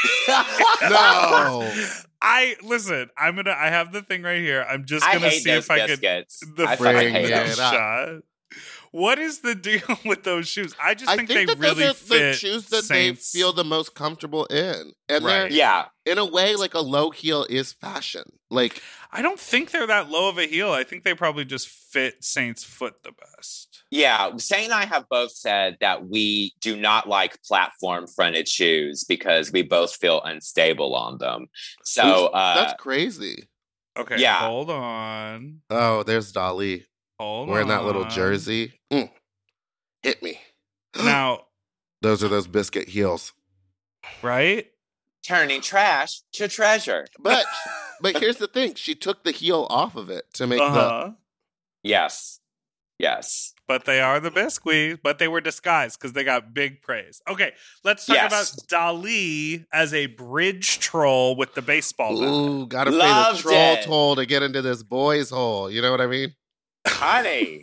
No. I listen, I'm gonna I have the thing right here. I'm just I gonna hate see those if I biscuits. could the I fucking fucking hate them. it. shot. What is the deal with those shoes? I just I think, think they that really those are fit the shoes that Saints. they feel the most comfortable in. And Right. they're, Yeah. in a way, like a low heel is fashion. Like, I don't think they're that low of a heel. I think they probably just fit Saint's foot the best. Yeah, Saint and I have both said that we do not like platform fronted shoes because we both feel unstable on them. So, oof, uh, that's crazy. Okay, Yeah. hold on. Oh, there's Dali Hold wearing that little on. jersey. Mm. Hit me. Now, Those are those biscuit heels. right? turning trash to treasure. But but here's the thing. She took the heel off of it to make Uh-huh. Yes. Yes. But they are the biscuits, but they were disguised because they got big praise. Okay, let's talk Yes. about Dali as a bridge troll with the the baseball bat. ooh, gotta pay Loved the troll it. toll to get into this boy's hole. You know what I mean? Honey.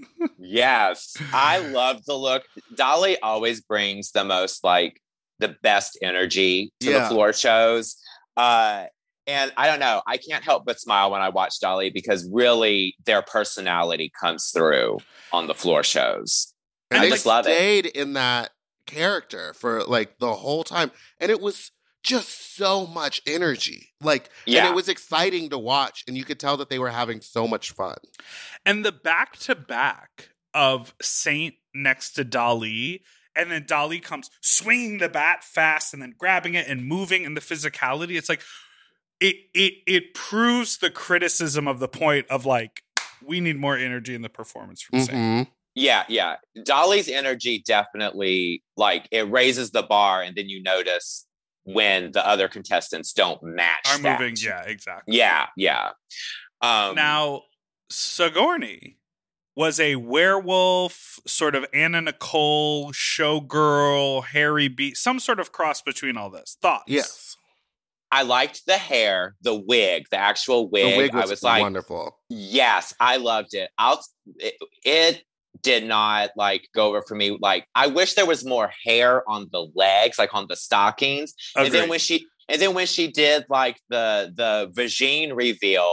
Yes. I love the look. Dolly always brings the most, like, the best energy to Yeah. the floor shows. Uh, and I don't know. I can't help but smile when I watch Dolly because really their personality comes through on the floor shows. And I they just love it. stayed in that character for like the whole time. And it was just so much energy. Like, and Yeah. it was exciting to watch. And you could tell that they were having so much fun. And the back to back of Saint next to Dali, and then Dali comes swinging the bat fast and then grabbing it and moving, and the physicality. It's like it it it proves the criticism of the point of like we need more energy in the performance from Saint. Mhm. Yeah, yeah. Dolly's energy definitely, like, it raises the bar, and then you notice when the other contestants don't match Are that. moving, yeah, exactly. Yeah, yeah. Um, Now, Sigourney was a werewolf, sort of Anna Nicole, showgirl, Harry B, some sort of cross between all this. Thoughts? Yes. I liked the hair, the wig, the actual wig. The wig was, I was like, wonderful. yes, I loved it. I'll. It, it did not like go over for me. Like, I wish there was more hair on the legs, like on the stockings. And then Agreed. when she, and then when she did like the the vagine reveal,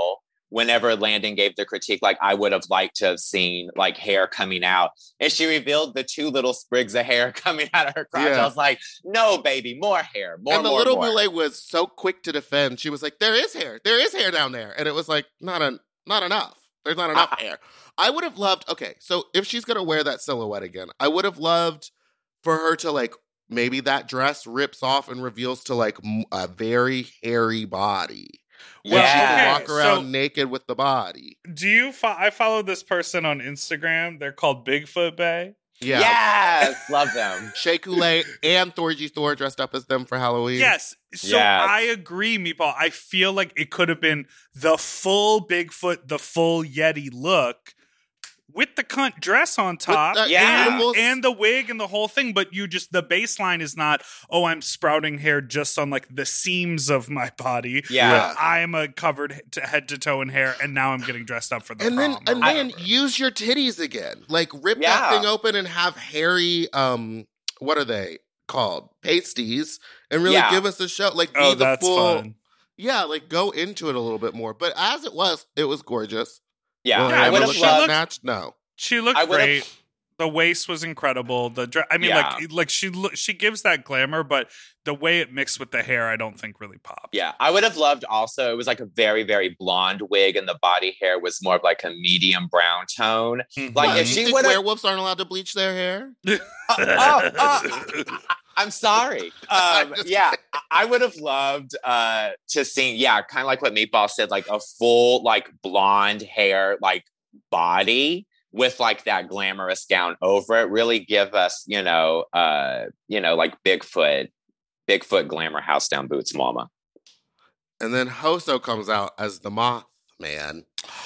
whenever Landon gave the critique, like, I would have liked to have seen like hair coming out. And she revealed the two little sprigs of hair coming out of her crotch. Yeah. I was like, no, baby, more hair, more, and the more, little more. Boulay was so quick to defend. She was like, there is hair. There is hair down there. And it was like, not, a, not enough. There's not enough hair. I would have loved, okay, so if she's going to wear that silhouette again, I would have loved for her to like, maybe that dress rips off and reveals to like m- a very hairy body. Where Yeah. she can Okay, walk around so- naked with the body. Do you? Fo- I follow this person on Instagram. They're called Bigfoot Bay. Yeah. Yes, love them. Shea Coulee and Thorgy Thor dressed up as them for Halloween. Yes. So Yes. I agree, Meatball. I feel like it could have been the full Bigfoot, the full Yeti look with the cunt dress on top. the Yeah. And, animals- and the wig and the whole thing, but you just, the baseline is not, oh, I'm sprouting hair just on like the seams of my body. Yeah. Yeah. I am a covered he- to head to toe in hair, and now I'm getting dressed up for the And then prom or and then whatever. use your titties again. Like rip Yeah. that thing open and have hairy um what are they called? Pasties and really Yeah. give us a show. Like be Oh, the that's full fun. Yeah, like go into it a little bit more. But as it was, it was gorgeous. Yeah, Will Yeah, I Hammer would look have she loved. looked- snatched? No. She looked I would've- great. The waist was incredible. The dre- I mean, Yeah. like, like she lo- she gives that glamour, but the way it mixed with the hair, I don't think really popped. Yeah, I would have loved also, it was like a very, very blonde wig, and the body hair was more of like a medium brown tone. Mhm. Like, What, if you she think would've- werewolves aren't allowed to bleach their hair? Uh, oh, oh, I'm sorry. Um, Just yeah, I- I would have loved uh, to see, yeah, kind of like what Meatball said, like a full, like blonde hair, like body with like that glamorous gown over it. Really give us, you know, uh, you know, like Bigfoot, Bigfoot glamour house down boots, mama. And then Hoso comes out as the Mothman.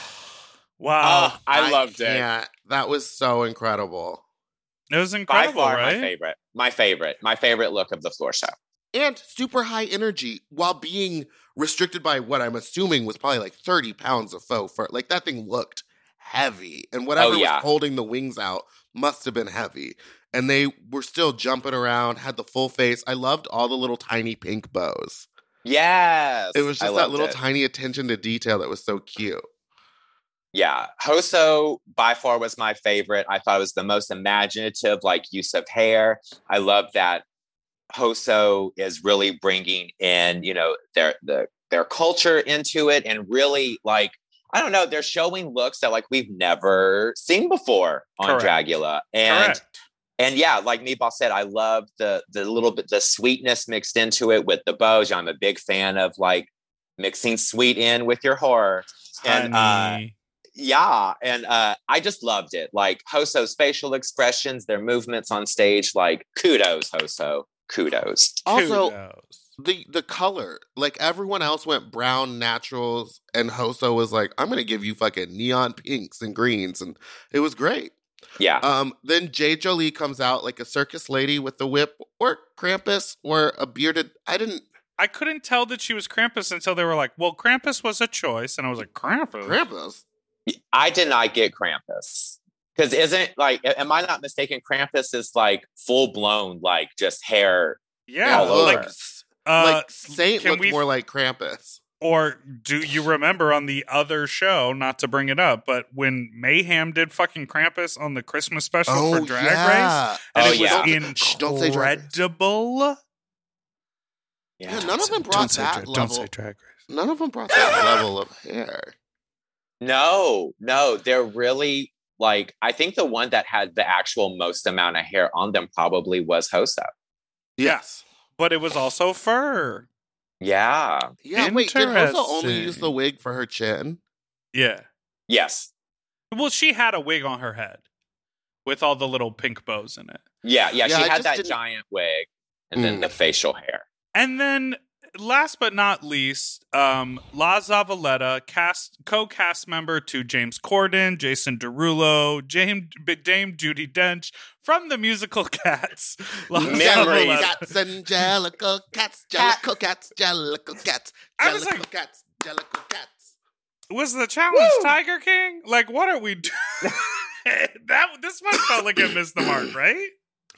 Wow, Oh, I, loved it. can't- That was so incredible. it was By incredible, far, right? my favorite. My favorite. My favorite look of the floor show. And super high energy while being restricted by what I'm assuming was probably like thirty pounds of faux fur. Like that thing looked heavy. And whatever Oh, yeah. was holding the wings out must have been heavy. And they were still jumping around, had the full face. I loved all the little tiny pink bows. Yes. It was I just that loved little it. tiny attention to detail that was so cute. Yeah, Hoso by far was my favorite. I thought it was the most imaginative, like, use of hair. I love that Hoso is really bringing in, you know, their the their culture into it, and really, like, I don't know, they're showing looks that like we've never seen before on Correct. Dragula, and Correct. and yeah, like Meatball said, I love the the little bit the sweetness mixed into it with the bows. I'm a big fan of like mixing sweet in with your horror, and uh, Honey. yeah, and uh, I just loved it. Like Hoso's facial expressions, their movements on stage, like kudos, Hoso, kudos. Also, Kudos. the the color, like everyone else went brown naturals, and Hoso was like, I'm gonna give you fucking neon pinks and greens, and it was great. Yeah, Um, then Jay Jolie comes out like a circus lady with the whip, or Krampus, or a bearded. I didn't I couldn't tell that she was Krampus until they were like, well, Krampus was a choice. And I was like, Krampus? Krampus. I did not get Krampus. Because isn't, like, am I not mistaken? Krampus is like full blown, like just hair. Yeah. all over. Like, uh, like Saint can looked we- more like Krampus. Or do you remember on the other show, not to bring it up, but when Mayhem did fucking Krampus on the Christmas special for Drag Race? And Oh, it yeah. was Shh, don't say Drag Race. incredible. Yeah, none of them brought Don't say that dra- level. Don't say Drag Race. None of them brought that level of hair. No, no, they're really like, I think the one that had the actual most amount of hair on them probably was Hoso. Yes. But it was also fur. Yeah. Yeah. Wait, did Hoso only Interesting. use the wig for her chin? Yeah. Yes. Well, she had a wig on her head with all the little pink bows in it. Yeah. Yeah. Yeah, she I had just that didn't- giant wig and then Mm. the facial hair. And then, last but not least, um, La Zavaleta, cast co-cast member to James Corden, Jason Derulo, James, Dame Judi Dench from the musical Cats. La Memories. Zavaleta. Cats and Jellicle cats, Jellicle cats, Jellicle cats, I was Jellicle like- cats, Jellicle cats. Was the challenge Woo! Tiger King? Like, what are we doing? that this one felt like it missed the mark, right?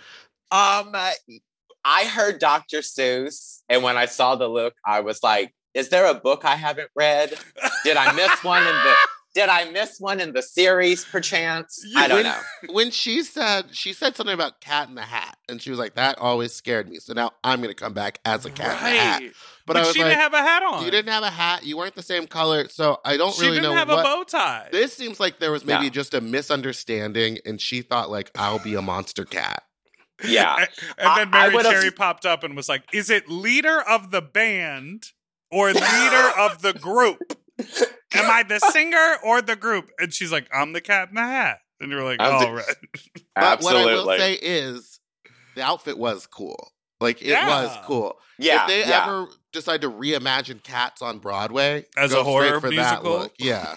Um, uh, I heard Doctor Seuss, and when I saw the look, I was like, is there a book I haven't read? Did I miss one in the Did I miss one in the series, perchance? I don't when, know. When she said she said something about Cat in the Hat, and she was like, "That always scared me." So now I'm going to come back as a cat right. in the hat. But, but I was she like, didn't have a hat on. You didn't have a hat. You weren't the same color, so I don't she really didn't know have what. a bow tie. This seems like there was maybe No. just a misunderstanding, and she thought like, "I'll be a monster cat." Yeah. and, and then I- I Mary would've- Cherry popped up and was like, "Is it leader of the band or leader of the group? Am I the singer or the group?" And she's like, "I'm the Cat in the Hat." And you're like, I'm "All the- right." But Absolutely. what I will say is, the outfit was cool. Like it Yeah. was cool. Yeah. If they yeah. ever decide to reimagine Cats on Broadway As go a horror straight for musical? that look. Yeah.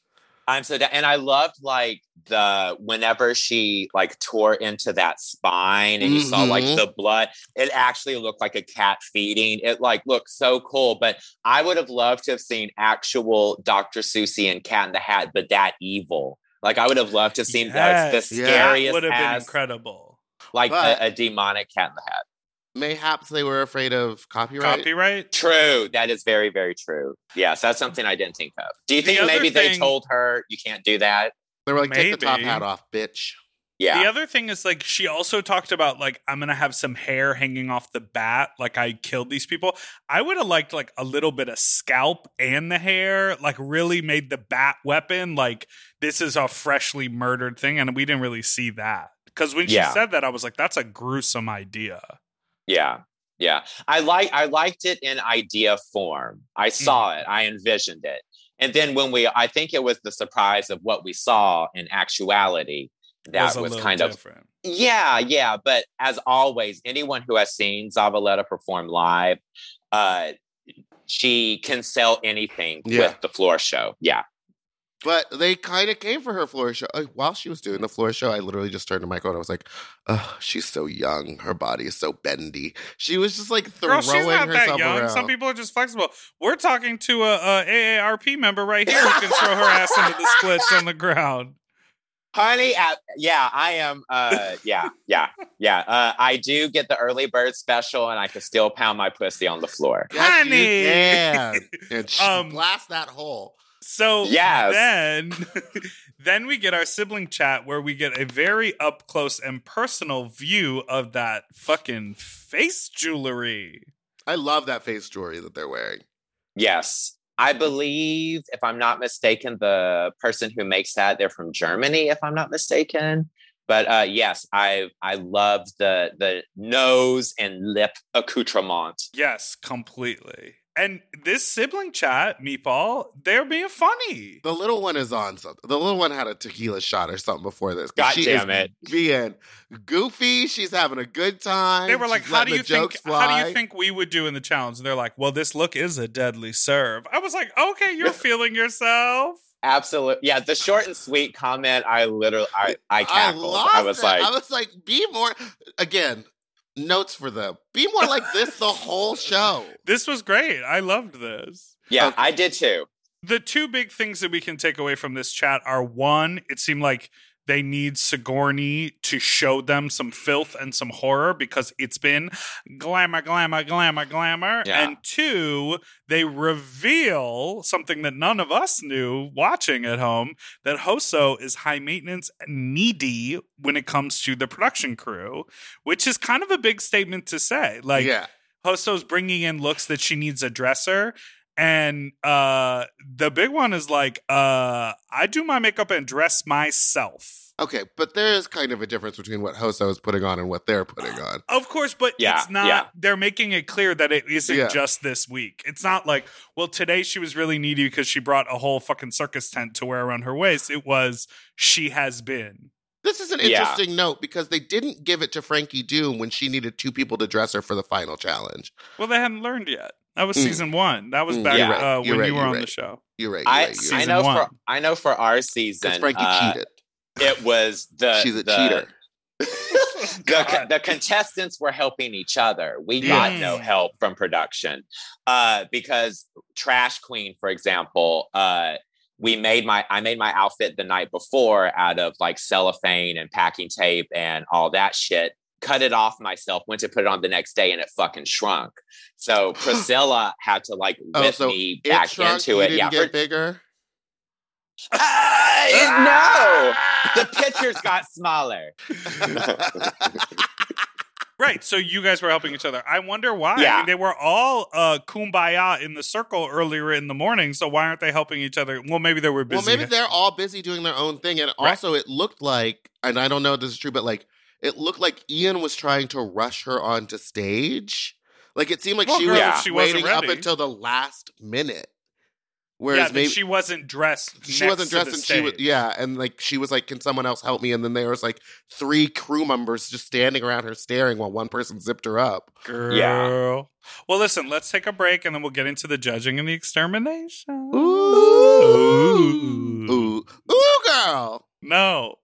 I'm so down. And I loved like the whenever she like tore into that spine and you saw like Mhm. the blood, it actually looked like a cat feeding. It like looked so cool. But I would have loved to have seen actual Doctor Seuss and Cat in the Hat, but that evil. Like I would have loved to have seen like, the Yes, Yeah. that scariest would have been ass, incredible. like But- a, a demonic Cat in the Hat. Mayhaps they were afraid of copyright. Copyright? True. That is very, very true. Yes, that's something I didn't think of. Do you The think other maybe they thing- told her you can't do that? They were like, take the top Maybe. hat off, bitch. Yeah. The other thing is like she also talked about like I'm gonna have some hair hanging off the bat, like I killed these people. I would have liked like a little bit of scalp and the hair, like really made the bat weapon like this is a freshly murdered thing, and we didn't really see that. Because when she Yeah. said that, I was like, that's a gruesome idea. Yeah. Yeah. I like I liked it in idea form. I saw it. I envisioned it. And then when we I think it was the surprise of what we saw in actuality that a was, little kind of different. yeah, yeah. But as always, anyone who has seen Zavaleta perform live, uh, she can sell anything Yeah. with the floor show. Yeah. But they kind of came for her floor show. Like, while she was doing the floor show, I literally just turned to Michael and I was like, oh, she's so young. Her body is so bendy. She was just like Girl, throwing she's not that herself young. around. Some people are just flexible. We're talking to a, a A A R P member right here who can throw her ass into the splits on the ground. Honey, uh, yeah, I am. Uh, yeah, yeah, yeah. Uh, I do get the early bird special, and I can still pound my pussy on the floor. Yes, Honey. you can. And she Um, blast that hole. So Yes. then, then we get our sibling chat where we get a very up close and personal view of that fucking face jewelry. I love that face jewelry that they're wearing. Yes, I believe, if I'm not mistaken, the person who makes that they're from Germany, if I'm not mistaken. But uh, yes, I I love the the nose and lip accoutrement. Yes, completely. And this sibling chat, Meatball, they're being funny. The little one is on something. The little one had a tequila shot or something before this. 'Cause God she damn is it. Being goofy. She's having a good time. They were like, She's "How letting do you the think? jokes How do fly. you think we would do in the challenge?" And they're like, "Well, this look is a deadly serve." I was like, "Okay, you're feeling yourself." Absolutely, yeah. The short and sweet comment, I literally, I I I cackled. lost I, was it. like, I was like, be more. Again, notes for them. Be more like this the whole show. This was great. I loved this. yeah, Okay. I did too. The two big things that we can take away from this chat are one, it seemed like they need Sigourney to show them some filth and some horror because it's been glamour, glamour, glamour, glamour. Yeah. And two, they reveal something that none of us knew watching at home, that Hoso is high maintenance and needy when it comes to the production crew, which is kind of a big statement to say. Like, yeah. Hoso's bringing in looks that she needs a dresser. And uh, the big one is like, uh, I do my makeup and dress myself. Okay, but there is kind of a difference between what Hoso is putting on and what they're putting on. Of course, but Yeah, it's not, yeah. they're making it clear that it isn't Yeah. just this week. It's not like, well, today she was really needy because she brought a whole fucking circus tent to wear around her waist. It was, she has been. This is an Yeah. interesting note because they didn't give it to Frankie Doom when she needed two people to dress her for the final challenge. Well, they hadn't learned yet. That was Mm. season one. That was Mm, back you're right, uh, you're when right, you were you're on right. the show. You're right. You're I right. You're Season right. I know one. for I know for our season, Because Frankie uh, cheated. it was the She's a the, cheater. the, God. the contestants were helping each other. We Yeah. got no help from production uh, because Trash Queen, for example, uh, we made my I made my outfit the night before out of like cellophane and packing tape and all that shit cut it off myself, went to put it on the next day, and it fucking shrunk. So Priscilla had to like Oh, whip so me it back shrunk, into you it. didn't Yeah, get for- bigger. Uh, no, the pictures got smaller. Right, so you guys were helping each other. I wonder why. Yeah. I mean, they were all uh, kumbaya in the circle earlier in the morning, so why aren't they helping each other? Well, maybe they were busy. Well, maybe they're all busy doing their own thing. And Right. also, it looked like, and I don't know if this is true, but like, it looked like Ian was trying to rush her onto stage. Like, it seemed like Well, she girl, was if she wasn't waiting up ready. until the last minute. yeah, Whereas that maybe she wasn't dressed. she next wasn't to dressed the and she was, stage. yeah. And like, she was like, can someone else help me? And then there was like three crew members just standing around her staring while one person zipped her up. Girl. Yeah. Well, listen, let's take a break and then we'll get into the judging and the extermination. Ooh. Ooh. Ooh, ooh, girl. No.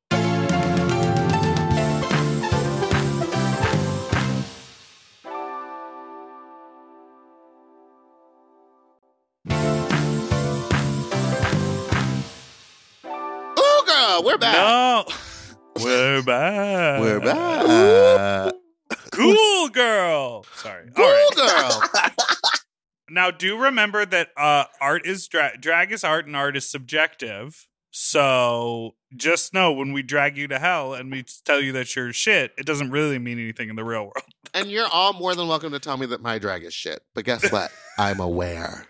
Ooh, girl. We're back. No. We're back. We're back. Cool girl. Sorry. All Ooh, right. girl. Now, do remember that uh, art is dra- drag is art and art is subjective. So just know when we drag you to hell and we tell you that you're shit, it doesn't really mean anything in the real world. And you're all more than welcome to tell me that my drag is shit. But guess what? I'm aware.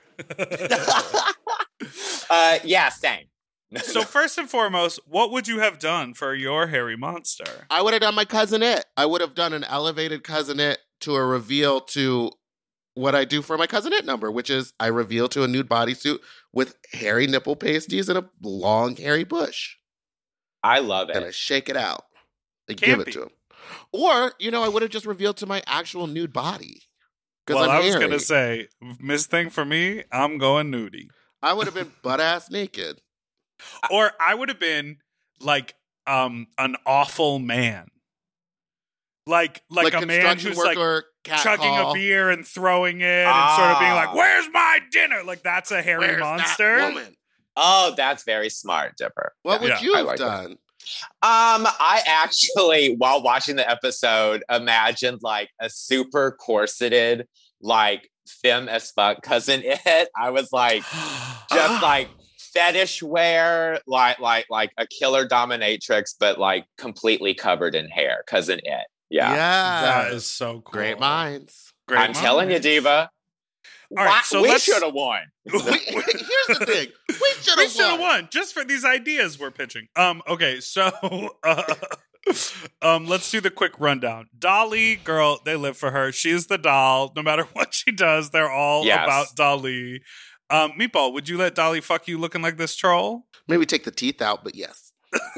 uh, yeah, same. So first and foremost, what would you have done for your hairy monster? I would have done my Cousin It. I would have done an elevated Cousin It to a reveal to what I do for my Cousin It number, which is I reveal to a nude bodysuit with hairy nipple pasties and a long hairy bush. I love And I it. shake it out and give Campy. it to him. Or, you know, I would have just revealed to my actual nude body. Because Well, I'm I was hairy. going to say, Miss Thing for me, I'm going nudie. I would have been butt ass naked. Or I would have been like um an awful man. Like like, Like, a man construction who's like worker, cat chugging call. a beer and throwing it and sort of being like, Ah. "Where's my dinner?" Like that's a hairy Where's monster. that woman? Oh, that's very smart, Dipper. What would Yeah, you I have like that. done? Um, I actually, while watching the episode, imagined like a super corseted, like femme as fuck Cousin It. I was like, just like fetish wear, like like like a killer dominatrix, but like completely covered in hair. Cousin It. Yeah, That is so cool. Great minds. Great I'm telling you, minds. Diva. All right, Why- so we let's- should have won. We- here's the thing. We should We have should have won. won just for these ideas we're pitching. Um. Okay. So, uh, um. Let's do the quick rundown. Dolly, girl, they live for her. She is the doll. No matter what she does, they're all Yes. about Dolly. Um. Meatball, would you let Dolly fuck you looking like this troll? Maybe take the teeth out, but yes.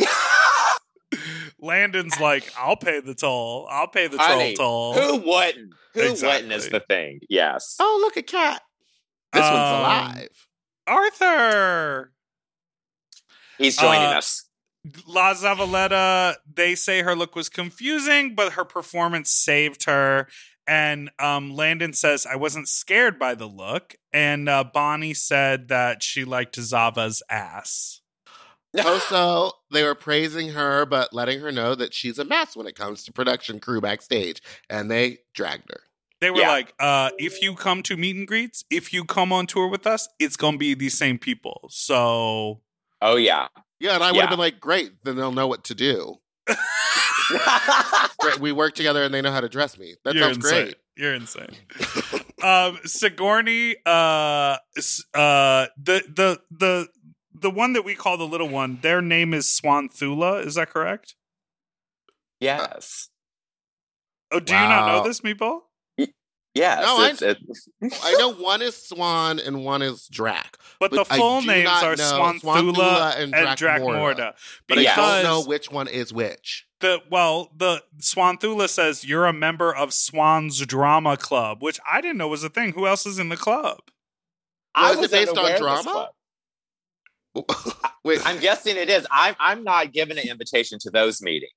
Landon's like, I'll pay the toll. I'll pay the troll Honey, toll. Who wouldn't? Who wouldn't is Exactly. the thing. Yes. Oh, look at Cat. This Um, one's alive. Arthur. He's joining Uh, us. La Zavaleta, they say her look was confusing, but her performance saved her. And um, Landon says, I wasn't scared by the look. And uh, Bonnie said that she liked Zava's ass. Also, they were praising her, but letting her know that she's a mess when it comes to production crew backstage. And they dragged her. They were Yeah. like, uh, if you come to meet and greets, if you come on tour with us, it's going to be these same people. So, Oh yeah. Yeah, and I would Yeah. have been like, great, then they'll know what to do. Great, we work together and they know how to dress me. That you're sounds insane. great. You're insane. um, Sigourney, uh, s- uh, the, the, the, the one that we call the little one, their name is Swanthula. Is that correct? Yes. Oh, do you not know Wow. this, Meatball? Yes. No, I- it's, it's, I know one is Swan and one is Drac. But, But the I full do names not are know Swanthula Swanthula and, and and Dracmorda. Dracmorda. But I Yes. don't know which one is which. The well, the Swanthula says you're a member of Swan's Drama Club, which I didn't know was a thing. Who else is in the club? I Was it was based on unaware of this drama? club. Wait, I'm guessing it is. I'm I'm not given an invitation to those meetings.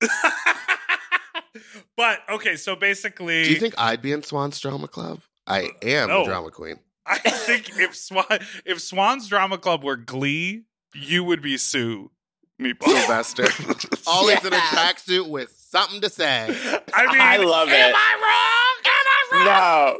But okay, so basically, do you think I'd be in Swan's Drama Club? I am No. the drama queen. I think if Swan if Swan's Drama Club were Glee, you would be Sue Meatball. Sylvester. Always in a Yes. tracksuit with something to say. I mean, I love Am it. I wrong? Am I wrong?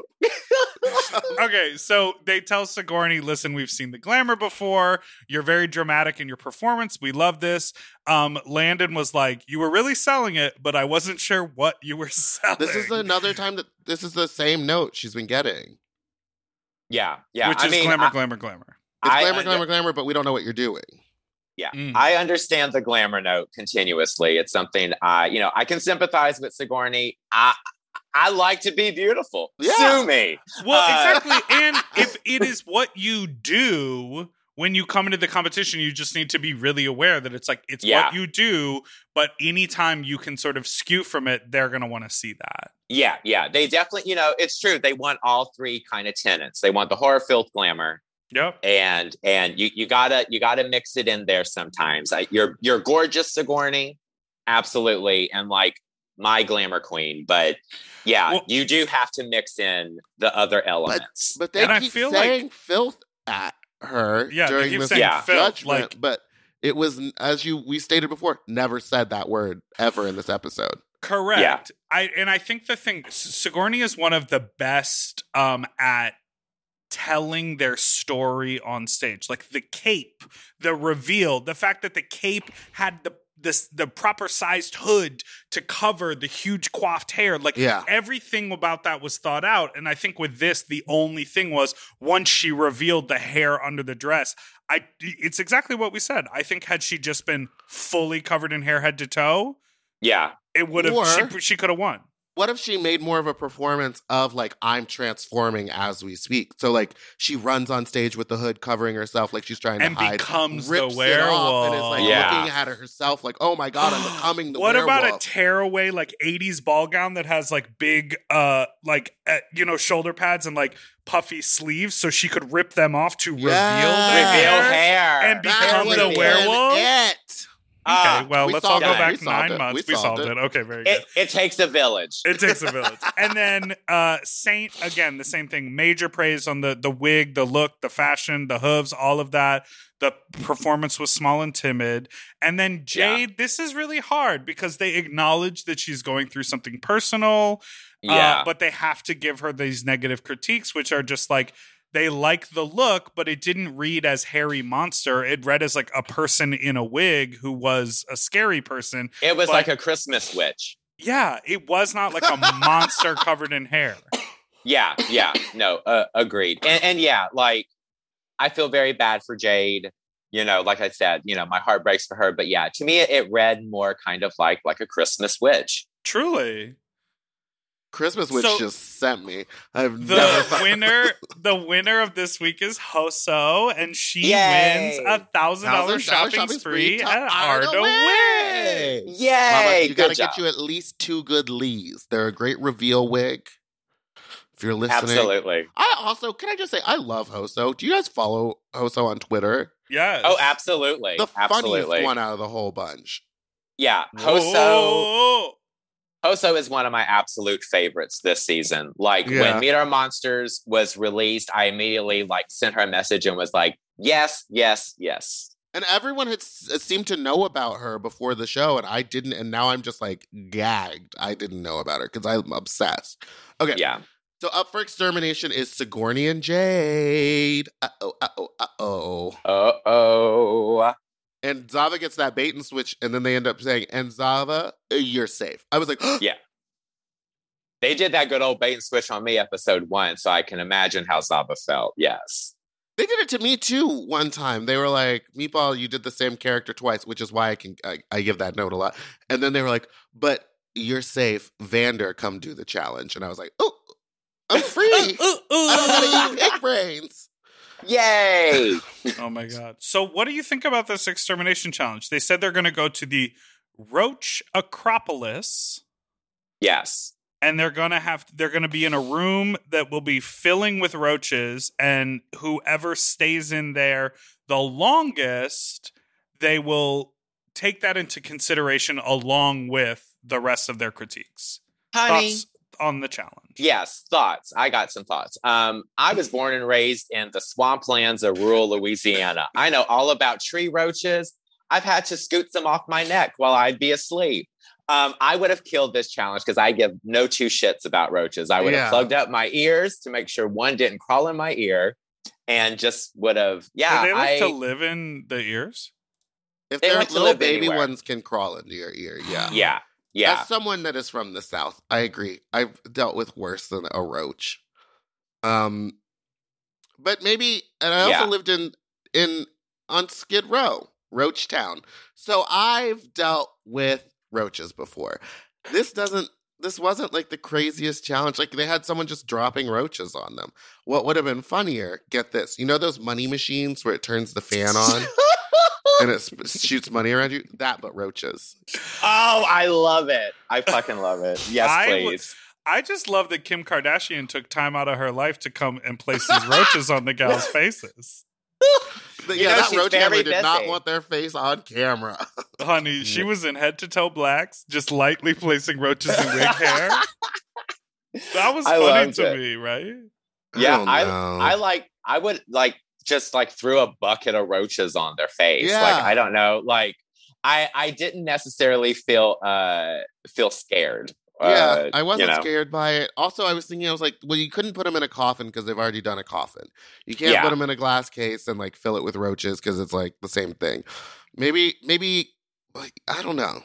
No. Okay, so they tell Sigourney, listen, we've seen the glamour before. You're very dramatic in your performance. We love this. Um, Landon was like, you were really selling it, but I wasn't sure what you were selling. This is another time that this is the same note she's been getting. Yeah, yeah. Which I is mean, glamour, I, glamour, glamour. It's I glamour, under- glamour, glamour, but we don't know what you're doing. Yeah, Mm. I understand the glamour note continuously. It's something I, you know, I can sympathize with Sigourney. I, I like to be beautiful. Yeah. Sue me. Well, Uh, exactly. And if it is what you do when you come into the competition, you just need to be really aware that it's like, it's Yeah. what you do, but anytime you can sort of skew from it, they're going to want to see that. Yeah, yeah. They definitely, you know, it's true. They want all three kind of tenets. They want the horror filled glamour. Yep. And and you you gotta you gotta mix it in there sometimes. I, you're you're gorgeous, Sigourney, absolutely, and like my glamour queen. But yeah, Well- you do have to mix in the other elements. But they And I keep feel saying like- filth at her Yeah, they during keep this saying Yeah. filth, judgment, like- but it was, as you we stated before, never said that word ever in this episode. Correct. I and I think the thing S- Sigourney is one of the best um at telling their story on stage. Like the cape, the reveal, the fact that the cape had the this the proper sized hood to cover the huge coiffed hair. Like Yeah. everything about that was thought out. And I think with this, the only thing was once she revealed the hair under the dress, I it's exactly what we said. I think had she just been fully covered in hair head to toe, Yeah, it would have Or- she, she could have won. What if she made more of a performance of like, I'm transforming as we speak? So like she runs on stage with the hood covering herself like she's trying And to hide. becomes the rips it off and is like werewolf. Yeah. looking at herself like, oh my God, I'm becoming the What werewolf. about a tearaway like eighties ball gown that has like big uh like uh, you know shoulder pads and like puffy sleeves so she could rip them off to reveal Yes. the reveal hair? hair And be- That become would've the been werewolf? It. Okay, Uh, well, we let's all solved go it. back We solved nine it. months. We We solved solved it. it. Okay, very good. it, it takes a village. It takes a village. And then uh Saint, again, the same thing. Major praise on the the wig, the look, the fashion, the hooves, all of that. The performance was small and timid. And then Jade, this is really hard because they acknowledge that she's going through something personal. yeah, Uh, but they have to give her these negative critiques, which are just like, they like the look, but it didn't read as hairy monster. It read as like a person in a wig who was a scary person. it was but- like a Christmas witch. Yeah, it was not like a monster covered in hair. Yeah, yeah, no, uh, agreed. And, and yeah, like I feel very bad for Jade. You know, like I said, you know, my heart breaks for her. But yeah, to me, it, it read more kind of like like a Christmas witch. Truly. Christmas Witch So- just sent me. I've The never thought- winner, the winner of this week is Hoso, and she Yay. wins a thousand dollar shopping spree to at Ardaway. Ardaway. Yay! Mama, you good gotta job. get you at least two good lees. They're a great reveal wig. If you're listening. Absolutely. I also, can I just say, I love Hoso. Do you guys follow Hoso on Twitter? Yes. Oh, absolutely. The absolutely. funniest one out of the whole bunch. Yeah, Hoso. Whoa. Hoso is one of my absolute favorites this season. Like Yeah. when Meet Our Monsters was released, I immediately like sent her a message and was like, "Yes, yes, yes." And everyone had s- seemed to know about her before the show, and I didn't. And now I'm just like gagged. I didn't know about her because I'm obsessed. Okay. Yeah. So up for extermination is Sigourney and Jade. Uh oh, uh oh, uh oh. Uh oh. And Zava gets that bait and switch, and then they end up saying, and Zava, you're safe. I was like, Yeah. They did that good old bait and switch on me episode one, so I can imagine how Zaba felt. Yes. they did it to me too one time. They were like, Meatball, you did the same character twice, which is why I can I, I give that note a lot. And then they were like, but you're safe. Vander, come do the challenge. And I was like, oh, I'm free. I don't gotta eat pig brains. Yay! Oh my god. So what do you think about this extermination challenge? They said they're going to go to the Roach Acropolis Yes. and they're going to have they're going to be in a room that will be filling with roaches, and whoever stays in there the longest, they will take that into consideration along with the rest of their critiques. Honey. Thoughts on the challenge? Yes, thoughts. I got some thoughts. Um, I was born and raised in the swamplands of rural Louisiana. I know all about tree roaches. I've had to scoot some off my neck while I'd be asleep. Um, I would have killed this challenge because I give no two shits about roaches. I would Yeah. have plugged up my ears to make sure one didn't crawl in my ear, and just would have. Yeah, Do they like I, to live in the ears? If They they're like to little live baby anywhere. ones can crawl into your ear, yeah. Yeah, yeah. As someone that is from the South, I agree. I've dealt with worse than a roach. Um, but maybe, and I also Yeah. lived in in on Skid Row, Roach Town. So I've dealt with roaches before. This doesn't. This wasn't like the craziest challenge. Like they had someone just dropping roaches on them. What would have been funnier? Get this. You know those money machines where it turns the fan on and it sp- shoots money around you? That, but roaches. Oh, I love it. I fucking love it. Yes, I w- please. I just love that Kim Kardashian took time out of her life to come and place these roaches on the gals' faces. But You yeah, know, that she's roach very family did not busy. want their face on camera. Honey, she was in head to toe blacks, just lightly placing roaches in wig hair. That was I funny loved to it. me, right? Yeah, don't I know. I like I would like just like threw a bucket of roaches on their face. Yeah. Like I don't know, like I I didn't necessarily feel uh feel scared. Yeah, Uh, I wasn't you know. scared by it. Also, I was thinking, I was like, well, you couldn't put them in a coffin because they've already done a coffin. You can't Yeah. put them in a glass case and like fill it with roaches because it's like the same thing. Maybe, maybe, like, I don't know.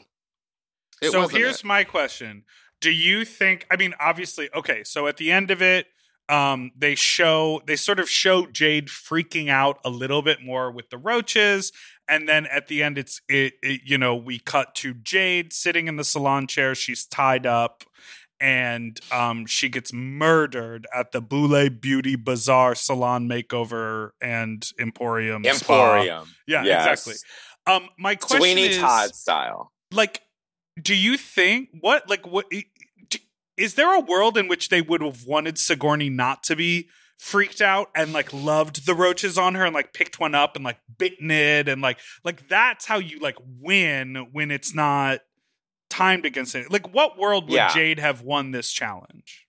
It so wasn't here's it. my question. Do you think, I mean, obviously, okay, so at the end of it, um, they show, they sort of show Jade freaking out a little bit more with the roaches. And then at the end, it's, it, it, you know, we cut to Jade sitting in the salon chair. She's tied up and um, she gets murdered at the Boule Beauty Bazaar salon makeover and Emporium spa. Emporium. Yeah, Yes. exactly. Um, my question Sweeney is, Todd style. like, do you think what like what i- d- is there a world in which they would have wanted Sigourney not to be freaked out and like loved the roaches on her and like picked one up and like bitten it and like like that's how you like win when it's not timed against it? Like, what world would Yeah. Jade have won this challenge?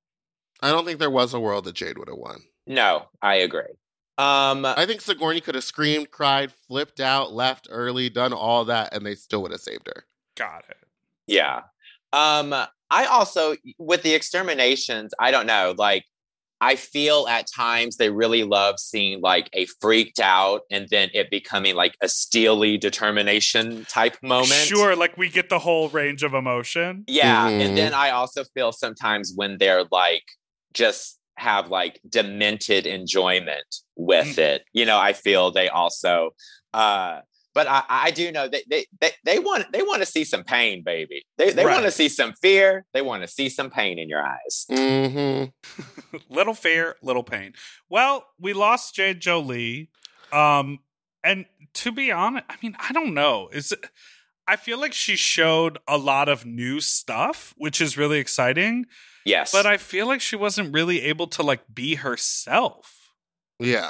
I don't think there was a world that Jade would have won. No, I agree. Um I think Sigourney could have screamed, cried, flipped out, left early, done all that, and they still would have saved her. Got it. Yeah. Um, I also, with the exterminations, I don't know, like, I feel at times they really love seeing like a freaked out and then it becoming like a steely determination type moment. Sure, like we get the whole range of emotion. Yeah. Mhm. And then I also feel sometimes when they're like just have like demented enjoyment with Mm. it, you know, I feel they also, uh, but I, I do know they, they they they want they want to see some pain, baby. They they Right. want to see some fear. They want to see some pain in your eyes. Mm-hmm. Little fear, little pain. Well, we lost Jade Jolie. Um, and to be honest, I mean, I don't know. Is it, I feel like she showed a lot of new stuff, which is really exciting. Yes, But I feel like she wasn't really able to like be herself. Yeah.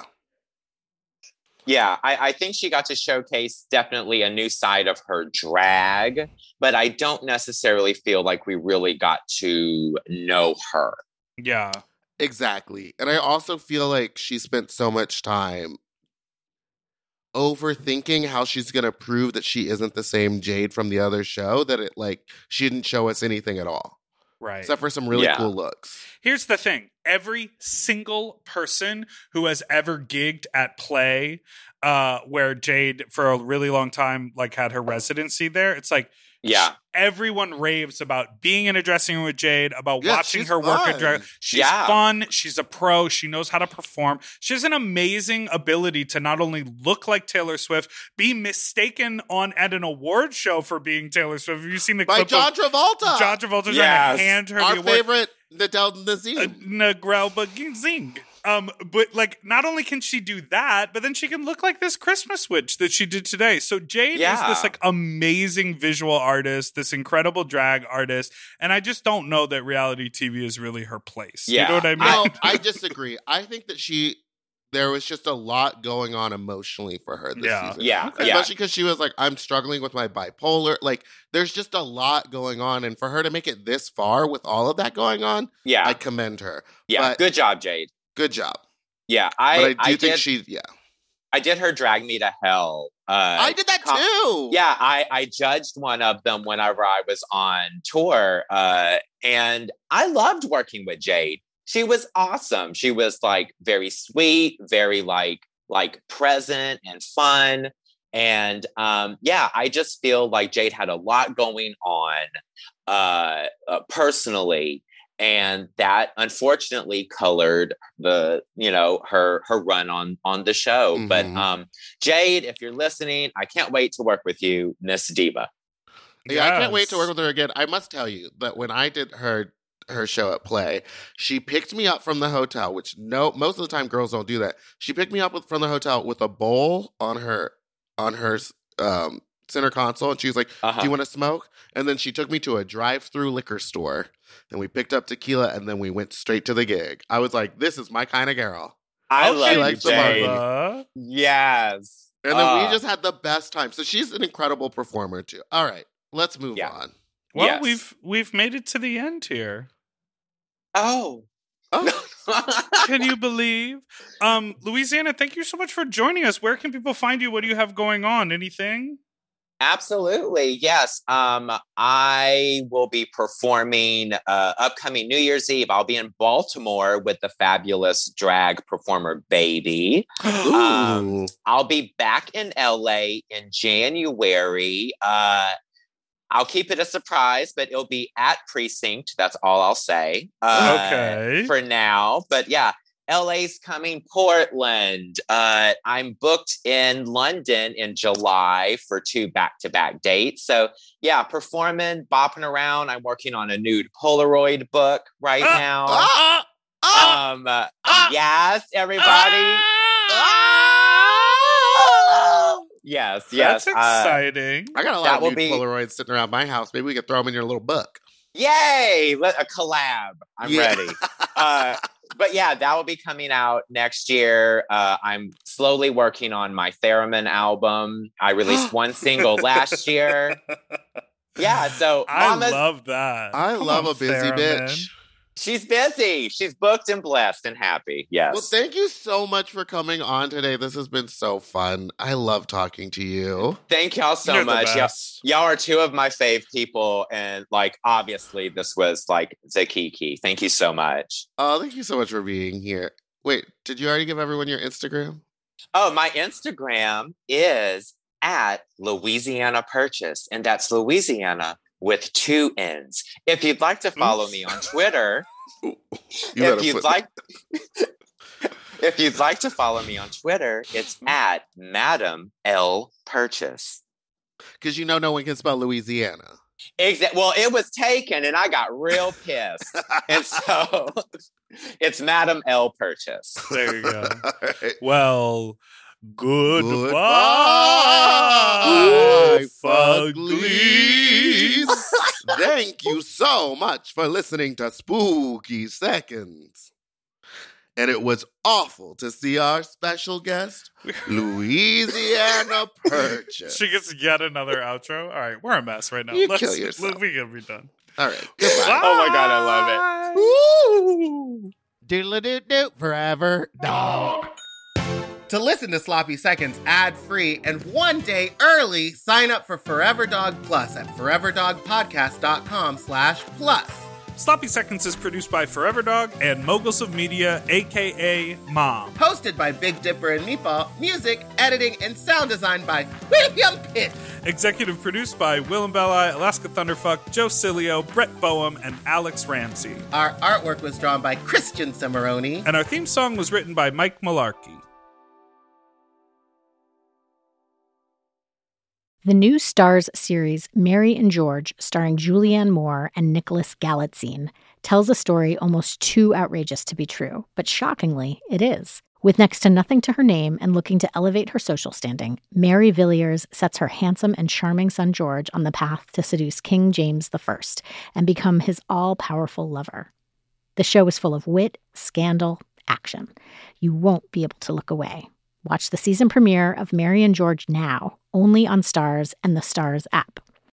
yeah, I, I think she got to showcase definitely a new side of her drag, but I don't necessarily feel like we really got to know her. Yeah. Exactly. And I also feel like she spent so much time overthinking how she's going to prove that she isn't the same Jade from the other show, that it like she didn't show us anything at all. Right. Except for some really Yeah. cool looks. Here's the thing. Every single person who has ever gigged at Play, uh, where Jade for a really long time like had her residency there, it's like Yeah, everyone raves about being in a dressing room with Jade, about Yeah, watching she's her work at fun. drag. She's Yeah. fun. She's a pro. She knows how to perform. She has an amazing ability to not only look like Taylor Swift, be mistaken on at an award show for being Taylor Swift. Have you seen the By clip John of Travolta. John Travolta trying Yes. to hand her Our the award? favorite Nadal Uh, Nazim. Nagrelba Zing. Um, but like, not only can she do that, but then she can look like this Christmas witch that she did today. So Jade Yeah. is this like amazing visual artist, this incredible drag artist, and I just don't know that reality T V is really her place. You Yeah. know what I mean? No, I disagree. I think that she, there was just a lot going on emotionally for her this Yeah. season. yeah, Okay. yeah. Especially because she was like, I'm struggling with my bipolar. Like, there's just a lot going on. And for her to make it this far with all of that going on, Yeah, I commend her. yeah. but- Good job, Jade. Good job. Yeah, I but I do I think did she, yeah. I did her drag me to hell Uh, I did that com- too. Yeah, I, I judged one of them whenever I was on tour. Uh, and I loved working with Jade. She was awesome. She was like very sweet, very like like present and fun. And um, yeah, I just feel like Jade had a lot going on uh, uh, personally. And that unfortunately colored the, you know, her her run on on the show. Mm-hmm. But um, Jade, if you're listening, I can't wait to work with you, Miss Diva. Yeah, yes. I can't wait to work with her again. I must tell you that when I did her her show at Play, she picked me up from the hotel, which no most of the time girls don't do that. She picked me up with, from the hotel with a bowl on her on her um, center console, and she was like, uh-huh. "Do you want to smoke?" And then she took me to a drive-through liquor store, and we picked up tequila, and then we went straight to the gig. I was like, "This is my kind of girl." I oh, love she you, likes Jade. Yes. And then uh. we just had the best time. So she's an incredible performer too. All right, let's move yeah. on. Well, yes. we've we've made it to the end here. Oh. Oh. Can you believe? Um, Louisiana, thank you so much for joining us. Where can people find you? What do you have going on? Anything? Absolutely. Yes. Um, I will be performing uh, upcoming New Year's Eve. I'll be in Baltimore with the fabulous drag performer Baby. um, I'll be back in L A in January. Uh, I'll keep it a surprise, but it'll be at Precinct. That's all I'll say. Uh, okay. For now. But yeah, L A's coming, Portland. Uh, I'm booked in London in July for two back-to-back dates. So yeah, performing, bopping around. I'm working on a nude Polaroid book right uh, now. Uh, uh, um, uh, uh, yes, everybody. Yes, yes. That's exciting. Uh, I got a lot of nude be... Polaroids sitting around my house. Maybe we could throw them in your little book. Yay! Let, a collab. I'm yeah. ready. Uh, but yeah, that will be coming out next year. Uh, I'm slowly working on my Theremin album. I released one single last year. Yeah, so Mama's, I love that. I Come love on, a busy Theremin. bitch. She's busy. She's booked and blessed and happy. Yes. Well, thank you so much for coming on today. This has been so fun. I love talking to you. Thank y'all so You're much. Y'all, y'all are two of my fave people. And like, obviously, this was like the kiki. Thank you so much. Oh, thank you so much for being here. Wait, did you already give everyone your Instagram? Oh, my Instagram is at Louisiana Purchase. And that's Louisiana with two N's. If you'd like to follow Oops. me on Twitter, you if you'd put... like, if you'd like to follow me on Twitter, it's at Madam L Purchase. Because you know no one can spell Louisiana. Exactly. Well, it was taken, and I got real pissed, and so it's Madam L Purchase. There you go. Right. Well. Goodbye, Goodbye Fuglies. Thank you so much for listening to Spooky Seconds. And it was awful to see our special guest, Louisiana Purchase. She gets yet another outro. All right, we're a mess right now. You Let's, kill yourself. We can be done. All right, goodbye. Bye. Oh my God, I love it. Doodle-a-doo-doo, forever dog. To listen to Sloppy Seconds ad-free and one day early, sign up for Forever Dog Plus at foreverdogpodcast.com slash plus. Sloppy Seconds is produced by Forever Dog and Moguls of Media, a k a. Mom. Hosted by Big Dipper and Meatball. Music, editing, and sound design by William Pitt. Executive produced by Willem Belli, Alaska Thunderfuck, Joe Cilio, Brett Boehm, and Alex Ramsey. Our artwork was drawn by Christian Cimarroni. And our theme song was written by Mike Malarkey. The new Starz series, Mary and George, starring Julianne Moore and Nicholas Galitzine, tells a story almost too outrageous to be true, but shockingly, it is. With next to nothing to her name and looking to elevate her social standing, Mary Villiers sets her handsome and charming son George on the path to seduce King James the First and become his all-powerful lover. The show is full of wit, scandal, action. You won't be able to look away. Watch the season premiere of Mary and George now, only on Starz and the Starz app.